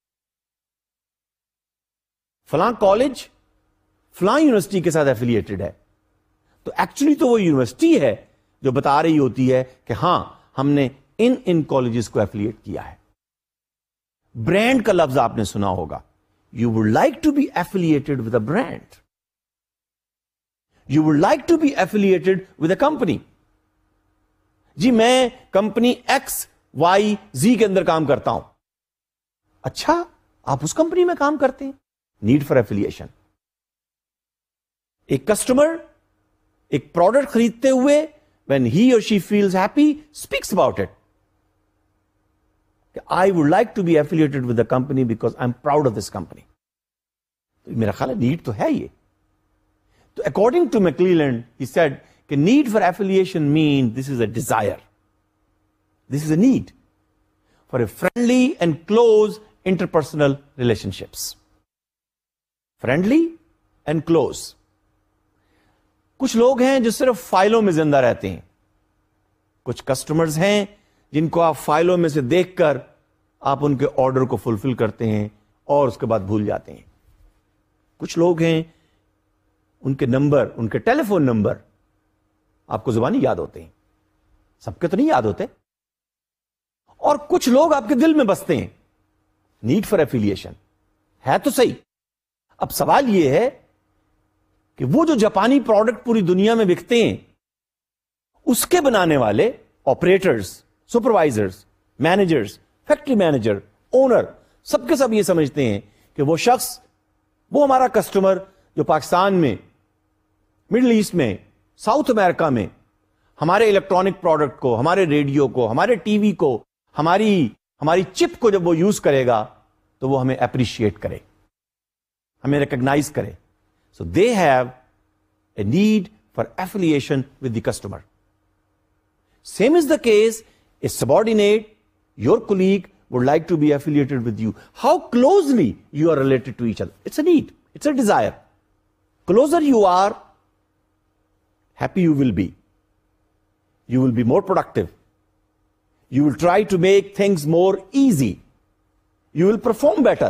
فلاں کالج فلاں یونیورسٹی کے ساتھ ایفیلیٹڈ ہے, تو ایکچولی تو وہ یونیورسٹی ہے جو بتا رہی ہوتی ہے کہ ہاں ہم نے ان ان کالجز کو ایفیلیٹ کیا ہے. برانڈ کا لفظ آپ نے سنا ہوگا. you would like to be affiliated with a brand. You would like to be affiliated with a company. جی میں کمپنی ایکس وائی زی کے اندر کام کرتا ہوں. اچھا آپ اس کمپنی میں کام کرتے ہیں. Need for affiliation. ایک کسٹمر ایک پروڈکٹ خریدتے ہوئے when he or she feels happy speaks about it. I would like to be affiliated with the company because I'm proud of this company. میرا خیال ہے نیڈ تو ہے یہ. تو according to McClelland, he said کہ need for affiliation means this is a desire. This is a need for a friendly and close interpersonal relationships. Friendly and close. کچھ لوگ ہیں جو صرف فائلوں میں زندہ رہتے ہیں. کچھ کسٹمرز ہیں جن کو آپ فائلوں میں سے دیکھ کر آپ ان کے آرڈر کو فلفل کرتے ہیں اور اس کے بعد بھول جاتے ہیں. کچھ لوگ ہیں ان کے نمبر ان کے ٹیلی فون نمبر آپ کو زبانی یاد ہوتے ہیں. سب کے تو نہیں یاد ہوتے. اور کچھ لوگ آپ کے دل میں بستے ہیں. نیڈ فار ایفیلیشن ہے تو صحیح. اب سوال یہ ہے کہ وہ جو جاپانی پروڈکٹ پوری دنیا میں بکتے ہیں اس کے بنانے والے operators, supervisors, managers, factory manager, owner سب کے سب یہ سمجھتے ہیں کہ وہ شخص وہ ہمارا کسٹمر جو پاکستان میں, مڈل ایسٹ میں, ساؤتھ امریکہ میں ہمارے الیکٹرانک پروڈکٹ کو, ہمارے ریڈیو کو, ہمارے ٹی وی کو, ہماری ہماری چپ کو جب وہ یوز کرے گا تو وہ ہمیں اپریشیٹ کرے, ہمیں ریکگنائز کرے. So they have a need for affiliation with the customer. Same is the case, a subordinate, your colleague would like to be affiliated with you. How closely you are related to each other. It's a need. It's a desire. Closer you are, happy you will be. You will be more productive. You will try to make things more easy. You will perform better.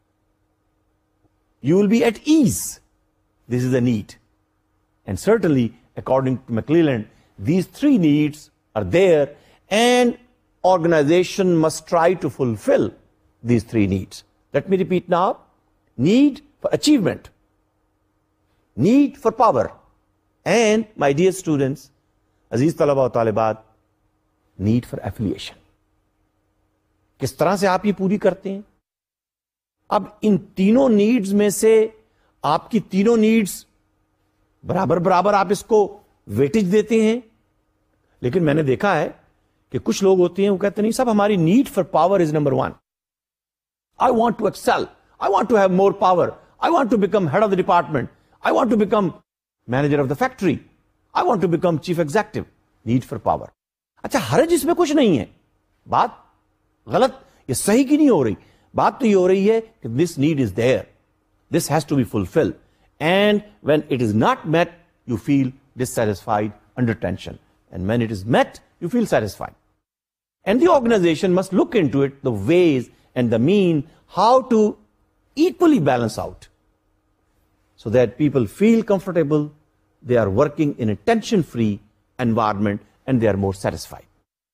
You will be at ease. This is a need. And certainly, according to McClelland, these three needs are there and organization must try to fulfill these three needs. Let me repeat now. Need for achievement. Need for power. And my dear students, Aziz Talaba و طالبات, need for affiliation. کس طرح سے آپ یہ پوری کرتے ہیں؟ اب ان تینوں نیڈز میں سے آپ کی تینوں نیڈز برابر برابر آپ اس کو ویٹیج دیتے ہیں. لیکن میں نے دیکھا ہے کہ کچھ لوگ ہوتے ہیں وہ کہتے ہیں نہیں صاحب ہماری need for power is number one. I want to excel, I want to have more power, I want to become head of the department, I want to become manager of the factory, I want to become chief executive. Need for power. اچھا حرج اس میں کچھ نہیں ہے. بات غلط یہ صحیح کی نہیں ہو رہی. بات تو یہ ہو رہی ہے کہ this need is there. This has to be fulfilled. And when it is not met, you feel dissatisfied under tension. And when it is met, you feel satisfied. And the organization must look into it, the ways and the mean, how to equally balance out. So that people feel comfortable, they are working in a tension-free environment, and they are more satisfied.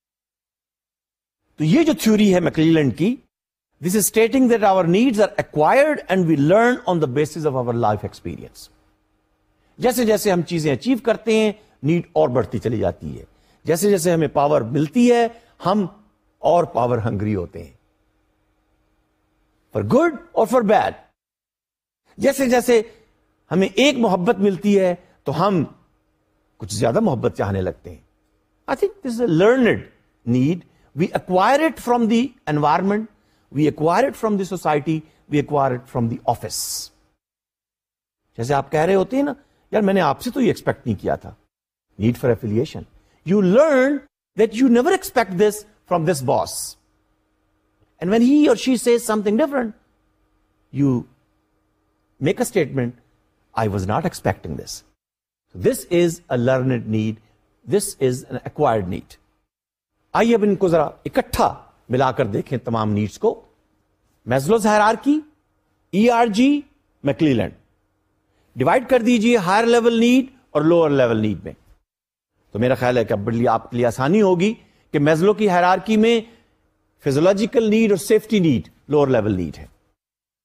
تو یہ جو تھیوری ہے میکلیلینڈ کی, this is stating that our needs are acquired and we learn on the basis of our life experience. جیسے جیسے ہم چیزیں اچیو کرتے ہیں نیڈ اور بڑھتی چلی جاتی ہے. جیسے جیسے ہمیں پاور ملتی ہے ہم اور پاور ہنگری ہوتے ہیں, فار گڈ اور فار بیڈ. جیسے جیسے ہمیں ایک محبت ملتی ہے تو ہم کچھ زیادہ محبت چاہنے لگتے ہیں. I think this is a learned need. We acquire it from the environment. We acquire it from the society, we acquire it from the office. جیسے آپ کہہ رہے ہوتے ہیں نا یار میں نے آپ سے تو یہ ایکسپیکٹ نہیں کیا تھا. Need for affiliation. You learn that you never expect this from this boss. And when he or she says something different, you make a statement, I was not expecting this. So this is a learned need. This is an acquired need. آئیے اب ان کو ذرا اکٹھا ملا کر دیکھیں تمام نیڈز کو. Maslow's hierarchy, E R G, McClelland. Divide کر دیجئے ہائر لیول نیڈ اور لوور لیول نیڈ میں. تو میرا خیال ہے کہ اب بڑی آپ کے لیے آسانی ہوگی کہ میزلو کی ہائرارکی میں فزیولوجیکل نیڈ اور safety need lower level need ہے.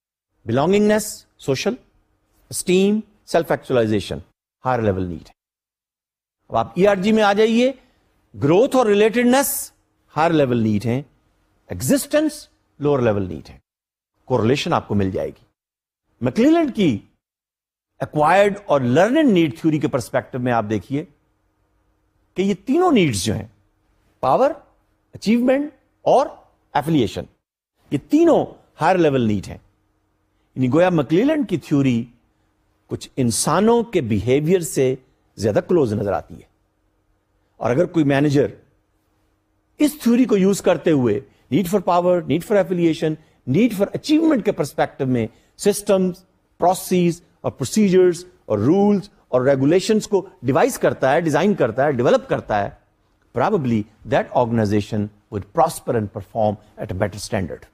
belongingness, social, esteem, self-actualization, higher level need. اب آپ ای آر جی میں آ جائیے, گروتھ اور ریلیٹڈنس ہائر لیول نیڈ ہیں, ایگزسٹنس لوور لیول نیڈ ہے. کوریلیشن آپ کو مل جائے گی. میکلیلینڈ کی ایکوائرڈ اور لرنڈ نیڈ تھیوری کے پرسپیکٹو میں آپ دیکھیے کہ یہ تینوں نیڈز جو ہیں, پاور, اچیومنٹ اور ایفیلیشن, یہ تینوں ہائر لیول نیڈ ہیں. یعنی گویا میکلیلینڈ کی تھیوری کچھ انسانوں کے بیہیویئر سے زیادہ کلوز نظر آتی ہے. اور اگر کوئی مینیجر اس تھیوری کو یوز کرتے ہوئے need for power, need for affiliation, need for achievement کے پرسپیکٹو میں سسٹمز, پروسیس اور پروسیجرز اور رولز اور ریگولیشنز کو ڈیوائز کرتا ہے, ڈیزائن کرتا ہے, ڈیولپ کرتا ہے, probably that organization would prosper and perform at a better standard.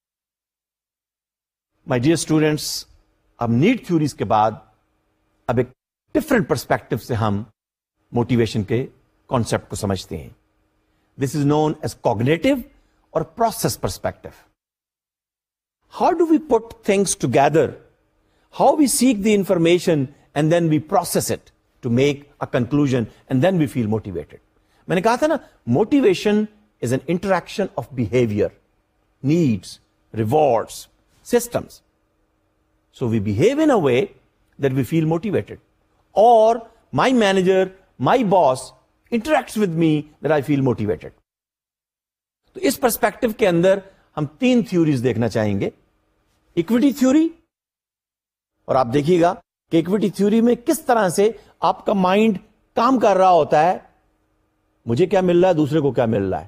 My dear students, اب نیڈ تھیوریز کے بعد اب ایک ڈفرنٹ پرسپیکٹو سے ہم موٹیویشن کے کانسیپٹ کو سمجھتے ہیں. This is known as cognitive اور process perspective. How do we put things together, how we seek the information and then we process it to make a conclusion and then we feel motivated. میں نے کہا تھا نا, motivation is an interaction of behaviour, needs, rewards, systems. So we behave in a way that we feel motivated. Or my manager, my boss interacts with me that I feel motivated. تو اس پرسپیکٹو کے اندر ہم تین تھیوریز دیکھنا چاہیں گے. اکوٹی تھیوری, اور آپ دیکھیے گا کہ اکوٹی تھیوری میں کس طرح سے آپ کا مائنڈ کام کر رہا ہوتا ہے, مجھے کیا مل رہا ہے, دوسرے کو کیا مل رہا ہے,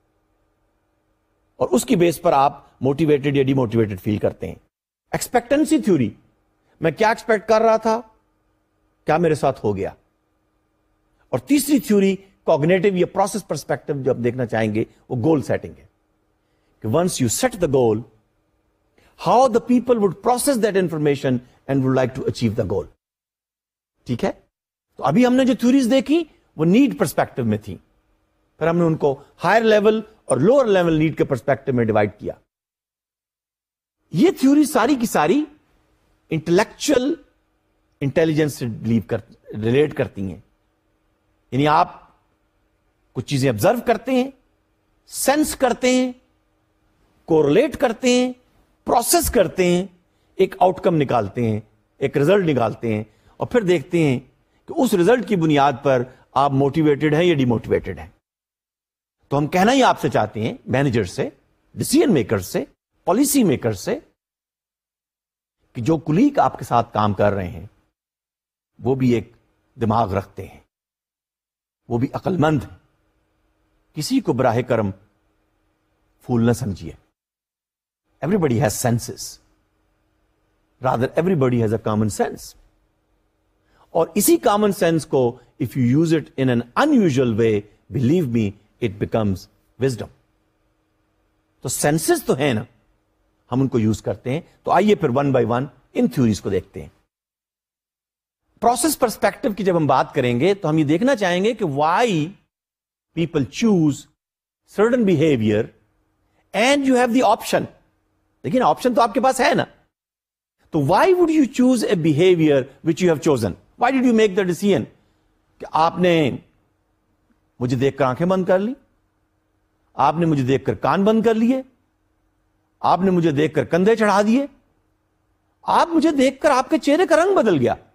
اور اس کی بیس پر آپ موٹیویٹڈ یا ڈی موٹیویٹڈ فیل کرتے ہیں. ایکسپیکٹنسی تھیوری, میں کیا ایکسپیکٹ کر رہا تھا, کیا میرے ساتھ ہو گیا. اور تیسری تھیوری کوگنیٹو یا پروسیس پرسپیکٹو جو آپ دیکھنا چاہیں گے وہ گول سیٹنگ ہے, کہ once you set the goal, how the people would process that information and would like to achieve the goal. ٹھیک ہے, تو ابھی ہم نے جو تھیوریز دیکھی وہ نیڈ پرسپیکٹو میں تھی, پھر ہم نے ان کو ہائر لیول اور لوور لیول نیڈ کے پرسپیکٹو میں ڈیوائڈ کیا. یہ تھیوری ساری کی ساری انٹلیکچوئل انٹیلیجنس سے بلیو کر ریلیٹ کرتی ہیں. یعنی آپ کچھ چیزیں آبزرو کرتے ہیں, سینس کرتے ہیں, کوریلیٹ کرتے ہیں, پروسیس کرتے ہیں, ایک آؤٹ کم نکالتے ہیں, ایک ریزلٹ نکالتے ہیں, اور پھر دیکھتے ہیں کہ اس ریزلٹ کی بنیاد پر آپ موٹیویٹڈ ہیں یا ڈی موٹیویٹڈ ہیں. تو ہم کہنا ہی آپ سے چاہتے ہیں, مینیجر سے, ڈیسیژن میکر سے, پالیسی میکر سے, کہ جو کلیگ آپ کے ساتھ کام کر رہے ہیں وہ بھی ایک دماغ رکھتے ہیں, وہ بھی عقل مند ہیں. کسی کو براہ کرم پھول نہ سمجھیے. Everybody has senses, rather everybody has a common sense. اور اسی کامن سینس کو if you use it in an unusual way, believe me, it becomes wisdom. تو سینسز تو ہے نا, ہم ان کو یوز کرتے ہیں. تو آئیے پھر ون بائی ون ان تھیوریز کو دیکھتے ہیں. پروسیس پرسپیکٹو کی جب ہم بات کریں گے تو ہم یہ دیکھنا چاہیں گے کہ why people choose certain behaviour and you have the option. لیکن آپشن تو آپ کے پاس ہے نا, تو why would you choose a behaviour which you have chosen, why did you make the decision کہ آپ نے مجھے دیکھ کر آنکھیں بند کر لی, آپ نے مجھے دیکھ کر کان بند کر لیے, آپ نے مجھے دیکھ کر کندھے چڑھا دیے, آپ مجھے دیکھ کر آپ کے چہرے کا رنگ بدل گیا,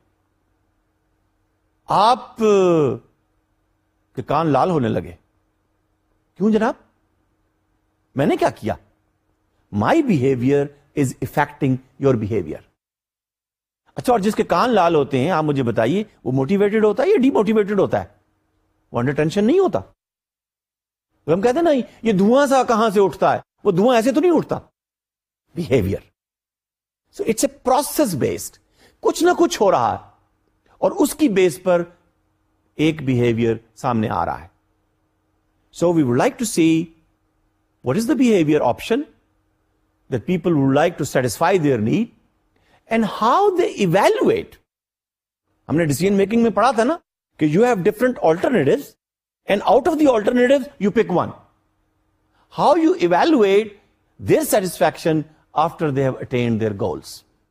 آپ کے کان لال ہونے لگے. کیوں جناب, میں نے کیا کیا؟ My behaviour is affecting your behaviour. اچھا, اور جس کے کان لال ہوتے ہیں آپ مجھے بتائیے وہ موٹیویٹڈ ہوتا ہے یا ڈی موٹیویٹڈ ہوتا ہے؟ وہ انڈر ٹینشن نہیں ہوتا. ہم کہتے ہیں نا یہ دھواں سا کہاں سے اٹھتا ہے, وہ دھواں ایسے تو نہیں اٹھتا. Behaviour, so it's a process based, کچھ نہ کچھ ہو رہا ہے اور اس کی بیس پر ایک بہیویئر سامنے آ رہا ہے. So we would like to see what is the behavior option that people would like to satisfy their need and how they evaluate. ہم نے ڈیسیژن میکنگ میں پڑھا تھا نا کہ you have different alternatives and out of the alternatives you pick one. How you evaluate their satisfaction after they have attained their goals.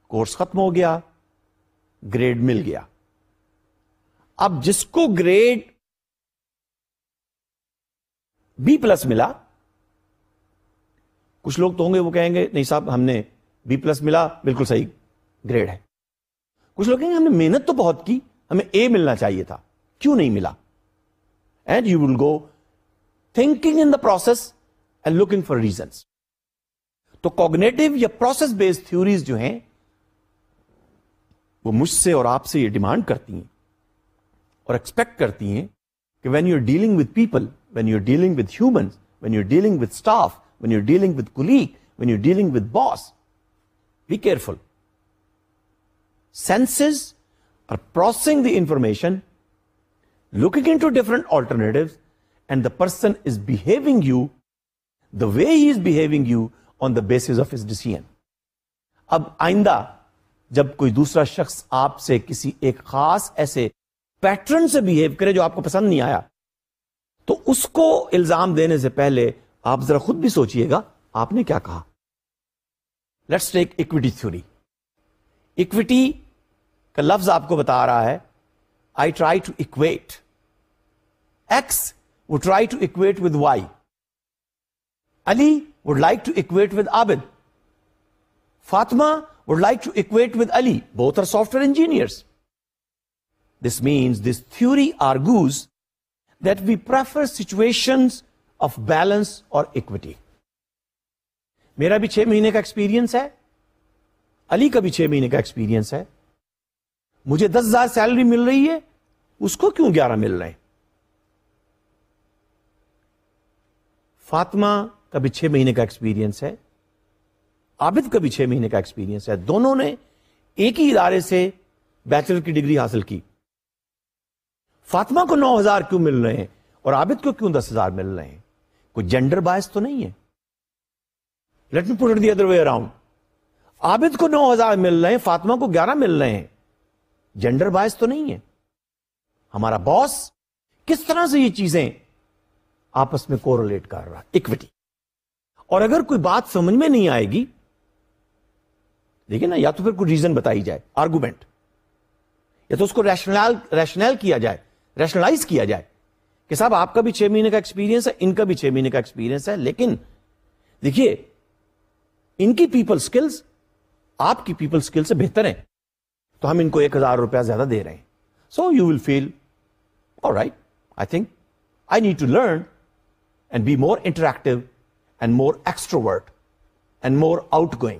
Course ختم ہو گیا, گریڈ مل گیا. اب جس کو گریڈ بی پلس ملا, کچھ لوگ تو ہوں گے وہ کہیں گے نہیں صاحب ہم نے بی پلس ملا, بالکل صحیح گریڈ ہے. کچھ لوگ کہیں گے ہم نے محنت تو بہت کی, ہمیں اے ملنا چاہیے تھا, کیوں نہیں ملا؟ And you will go thinking in the process and looking for reasons. تو کوگنیٹو یا پروسیس بیسڈ تھیوریز جو ہیں وہ مجھ سے اور آپ سے یہ ڈیمانڈ کرتی ہیں اور ایکسپیکٹ کرتی ہیں کہ when you are dealing with people, when you are dealing with humans, when you are dealing with staff, when you're dealing with colleague, when you're dealing with boss, be careful. Senses are processing the information, looking into different alternatives, and the person is behaving you the way he is behaving you on the basis of his decision. اب آئندہ جب کوئی دوسرا شخص آپ سے کسی ایک خاص ایسے پیٹرن سے بہیو کرے جو آپ کو پسند نہیں آیا, تو اس کو الزام دینے سے پہلے آپ ذرا خود بھی سوچئے گا آپ نے کیا کہا. Let's take equity theory. Equity کا لفظ آپ کو بتا رہا ہے I try to equate, X would try to equate with Y, Ali would like to equate with Abid, Fatima would like to equate with Ali, both are software engineers. This means this theory argues that we prefer situations of balance or equity. میرا بھی چھ مہینے کا ایکسپیرینس ہے, علی کا بھی چھ مہینے کا ایکسپیرینس ہے. مجھے دس ہزار سیلری مل رہی ہے, اس کو کیوں گیارہ مل رہے ہیں؟ فاطمہ کا بھی چھ مہینے کا ایکسپیرینس ہے, عابد کا بھی چھ مہینے کا ایکسپیرینس ہے. دونوں نے ایک ہی ادارے سے بیچلر کی ڈگری حاصل کی. فاطمہ کو نو ہزار کیوں مل رہے ہیں اور عابد کو کیوں دس ہزار مل رہے ہیں؟ کوئی جینڈر باعث تو نہیں ہے. Let me put it the other way around. Abid کو نو ہزار مل رہے ہیں, فاطمہ کو گیارہ مل رہے ہیں, جینڈر باعث تو نہیں ہے. ہمارا باس کس طرح سے یہ چیزیں آپس میں کوریلیٹ کر رہا ہے؟ اکویٹی. اور اگر کوئی بات سمجھ میں نہیں آئے گی, دیکھیں نا, یا تو پھر کوئی ریزن بتائی جائے, آرگومنٹ, یا تو اس کو ریشنل ریشنل کیا جائے, ریشنلائز کیا جائے کہ صاحب آپ کا بھی چھ مہینے کا ایکسپیرینس ہے, ان کا بھی چھ مہینے کا ایکسپیرینس ہے, لیکن دیکھیے ان کی پیپل سکلز آپ کی پیپل سکل سے بہتر ہیں, تو ہم ان کو ایک ہزار روپیہ زیادہ دے رہے ہیں. So you will feel alright, I think I need to learn and be more interactive and more extrovert and more outgoing.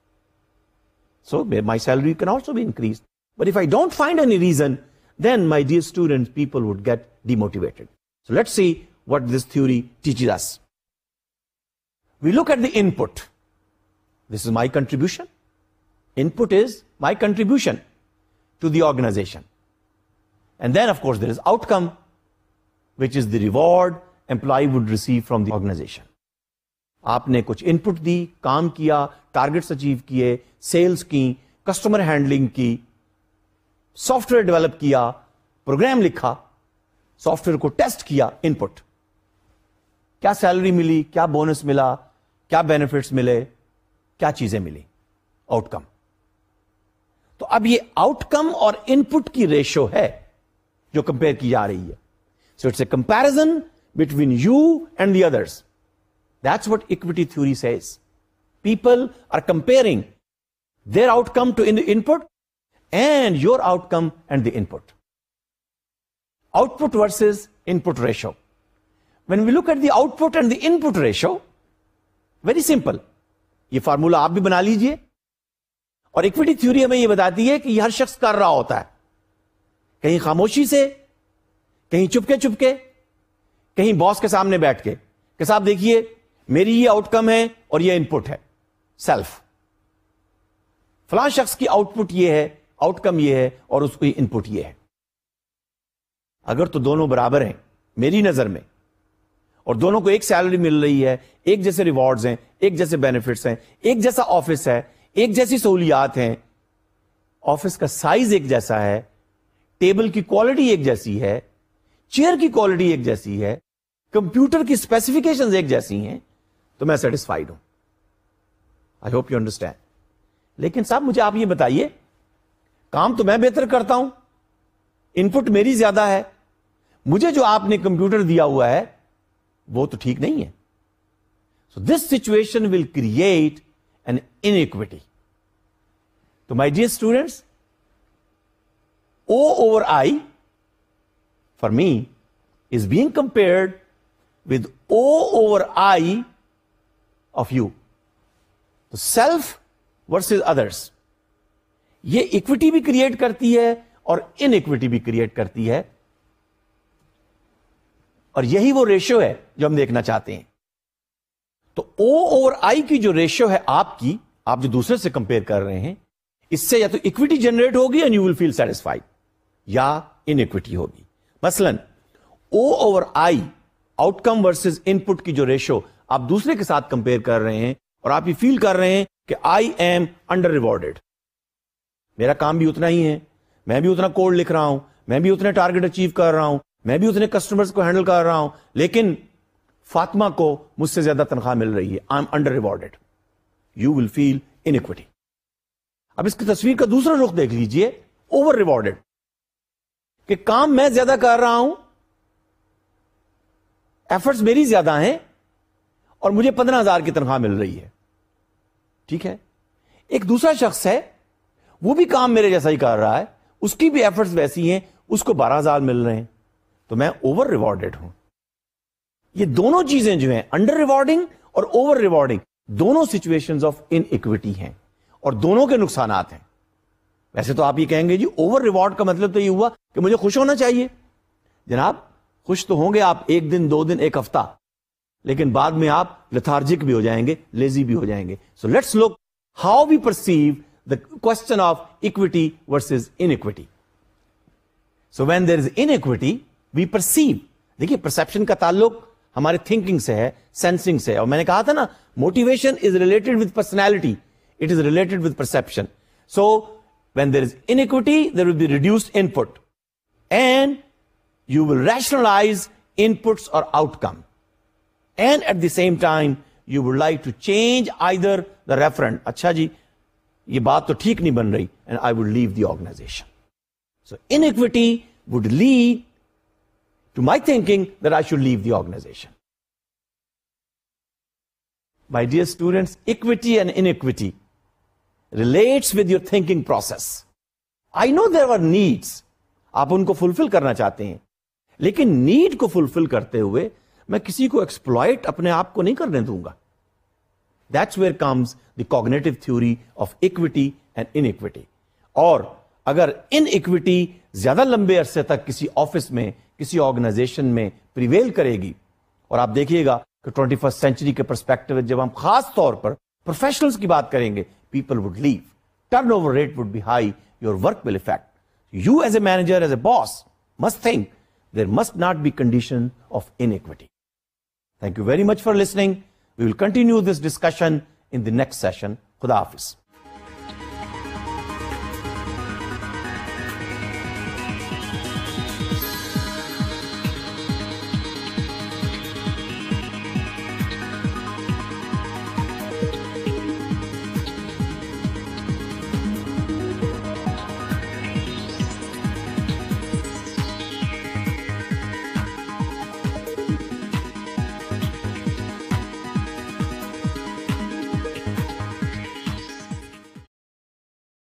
So my salary can also be increased. But if I don't find any reason, then my dear students, people would get demotivated. So let's see what this theory teaches us. We look at the input. This is my contribution. Input is my contribution to the organization. And then of course there is outcome, which is the reward employee would receive from the organization. آپ نے کچھ ان پٹ دی, کام کیا, ٹارگیٹس اچیو کیے, سیلز کی, کسٹمر ہینڈلنگ کی, سافٹ ویئر ڈیولپ کیا, پروگرام لکھا, سافٹ ویئر کو ٹیسٹ کیا. ان پٹ کیا سیلری ملی, کیا بونس ملا, کیا بینیفٹس ملے, کیا چیزیں ملی. Outcome. تو اب یہ آؤٹ کم اور ان پٹ کی ریشو ہے جو کمپیئر کی جا رہی ہے. So it's a comparison between you and the others. That's what equity theory says. People are comparing their outcome to in- input and your outcome and the input. Output versus input ratio. When we look at the output and the input ratio, very simple. یہ فارمولا آپ بھی بنا لیجئے. اور equity theory ہمیں یہ بتاتی ہے کہ یہ ہر شخص کر رہا ہوتا ہے, کہیں خاموشی سے, کہیں چپکے چپکے, کہیں باس کے سامنے بیٹھ کے کہ صاحب دیکھیے میری یہ آؤٹ کم ہے اور یہ ان پٹ ہے. سیلف فلاں شخص کی آؤٹ پٹ یہ ہے, آؤٹ کم یہ ہے, اور اس کی ان پٹ یہ ہے. اگر تو دونوں برابر ہیں میری نظر میں, اور دونوں کو ایک سیلری مل رہی ہے, ایک جیسے ریوارڈز ہیں, ایک جیسے بینیفٹس ہیں, ایک جیسا آفس ہے, ایک جیسی سہولیات ہیں, آفس کا سائز ایک جیسا ہے, ٹیبل کی کوالٹی ایک جیسی ہے, چیئر کی کوالٹی ایک جیسی ہے, کمپیوٹر کی اسپیسیفکیشنز ایک جیسی ہیں, تو میں سیٹسفائیڈ ہوں. I hope you understand. لیکن صاحب مجھے آپ یہ بتائیے, کام تو میں بہتر کرتا ہوں, ان پٹ میری زیادہ ہے, مجھے جو آپ نے کمپیوٹر دیا ہوا ہے وہ تو ٹھیک نہیں ہے. So this situation will create an inequity. تو my dear students, O over I for me is being compared with O over I of you. تو self versus others, یہ equity بھی کریٹ کرتی ہے اور inequity بھی کریٹ کرتی ہے, اور یہی وہ ریشو ہے جو ہم دیکھنا چاہتے ہیں. تو O over I کی جو ریشو ہے آپ کی, آپ جو دوسرے سے کمپیئر کر رہے ہیں, اس سے یا تو equity جنریٹ ہوگی and you will feel satisfied, یا انیکوٹی ہوگی. مثلا O over I, outcome versus input کی جو ریشو آپ دوسرے کے ساتھ کمپیئر کر رہے ہیں, اور آپ یہ فیل کر رہے ہیں کہ آئی ایم انڈر ریوارڈیڈ, میرا کام بھی اتنا ہی ہے, میں بھی اتنا کوڈ لکھ رہا ہوں, میں بھی اتنے ٹارگیٹ اچیو کر رہا ہوں, میں بھی اتنے کسٹمرز کو ہینڈل کر رہا ہوں, لیکن فاطمہ کو مجھ سے زیادہ تنخواہ مل رہی ہے, I am under rewarded. You will feel inequity. اب اس کی تصویر کا دوسرا رخ دیکھ لیجئے, اوور ریوارڈیڈ, کہ کام میں زیادہ کر رہا ہوں, ایفرٹس میری زیادہ ہیں, اور مجھے پندرہ ہزار کی تنخواہ مل رہی ہے. ٹھیک ہے. ایک دوسرا شخص ہے, وہ بھی کام میرے جیسا ہی کر رہا ہے, اس کی بھی ایفرٹس ویسی ہیں, اس کو بارہ ہزار مل رہے ہیں, تو میں اوور ریوارڈیڈ ہوں. یہ دونوں چیزیں جو ہیں, انڈر ریوارڈنگ اور اوور ریوارڈنگ, دونوں سچویشنز آف ان ایکوٹی ہیں, اور دونوں کے نقصانات ہیں. ویسے تو آپ یہ کہیں گے جی اوور ریوارڈ کا مطلب تو یہ ہوا کہ مجھے خوش ہونا چاہیے. جناب خوش تو ہوں گے آپ ایک دن, دو دن, ایک ہفتہ, لیکن بعد میں آپ لتھارجک بھی ہو جائیں گے, لیزی بھی ہو جائیں گے. So let's look how we perceive the question of equity versus inequity. So when there is inequity we perceive. دیکھیے پرسپشن کا تعلق ہمارے تھنکنگ سے ہے, سینسنگ سے ہے, اور میں نے کہا تھا نا motivation is related with personality, it is related with perception. So when there is inequity, there will be reduced input, and you will rationalize inputs or outcome, and at the same time you would like to change either the referent. Acha ji, ye baat to theek nahi ban rahi, and I would leave the organization. So inequity would lead to my thinking that I should leave the organization. My dear students, equity and inequity relates with your thinking process. I know there were needs, آپ ان کو فلفل کرنا چاہتے ہیں, لیکن نیڈ کو فلفل کرتے ہوئے میں کسی کو ایکسپلائٹ اپنے آپ کو نہیں کرنے دوں گا. That's where comes the cognitive theory of equity and inequity. اور اگر inequity زیادہ لمبے عرصے تک کسی آفس میں, کسی آرگنائزیشن میں پریویل کرے گی, اور آپ دیکھیے گا کہ ٹوینٹی فرسٹ سینچری کے پرسپیکٹو جب ہم خاص طور پر پروفیشنلز کی بات کریں گے, people would leave. Turnover rate would be high. Your work will affect. You as a manager, as a boss, must think there must not be condition of inequity. Thank you very much for listening. We will continue this discussion in the next session. Khuda Hafiz.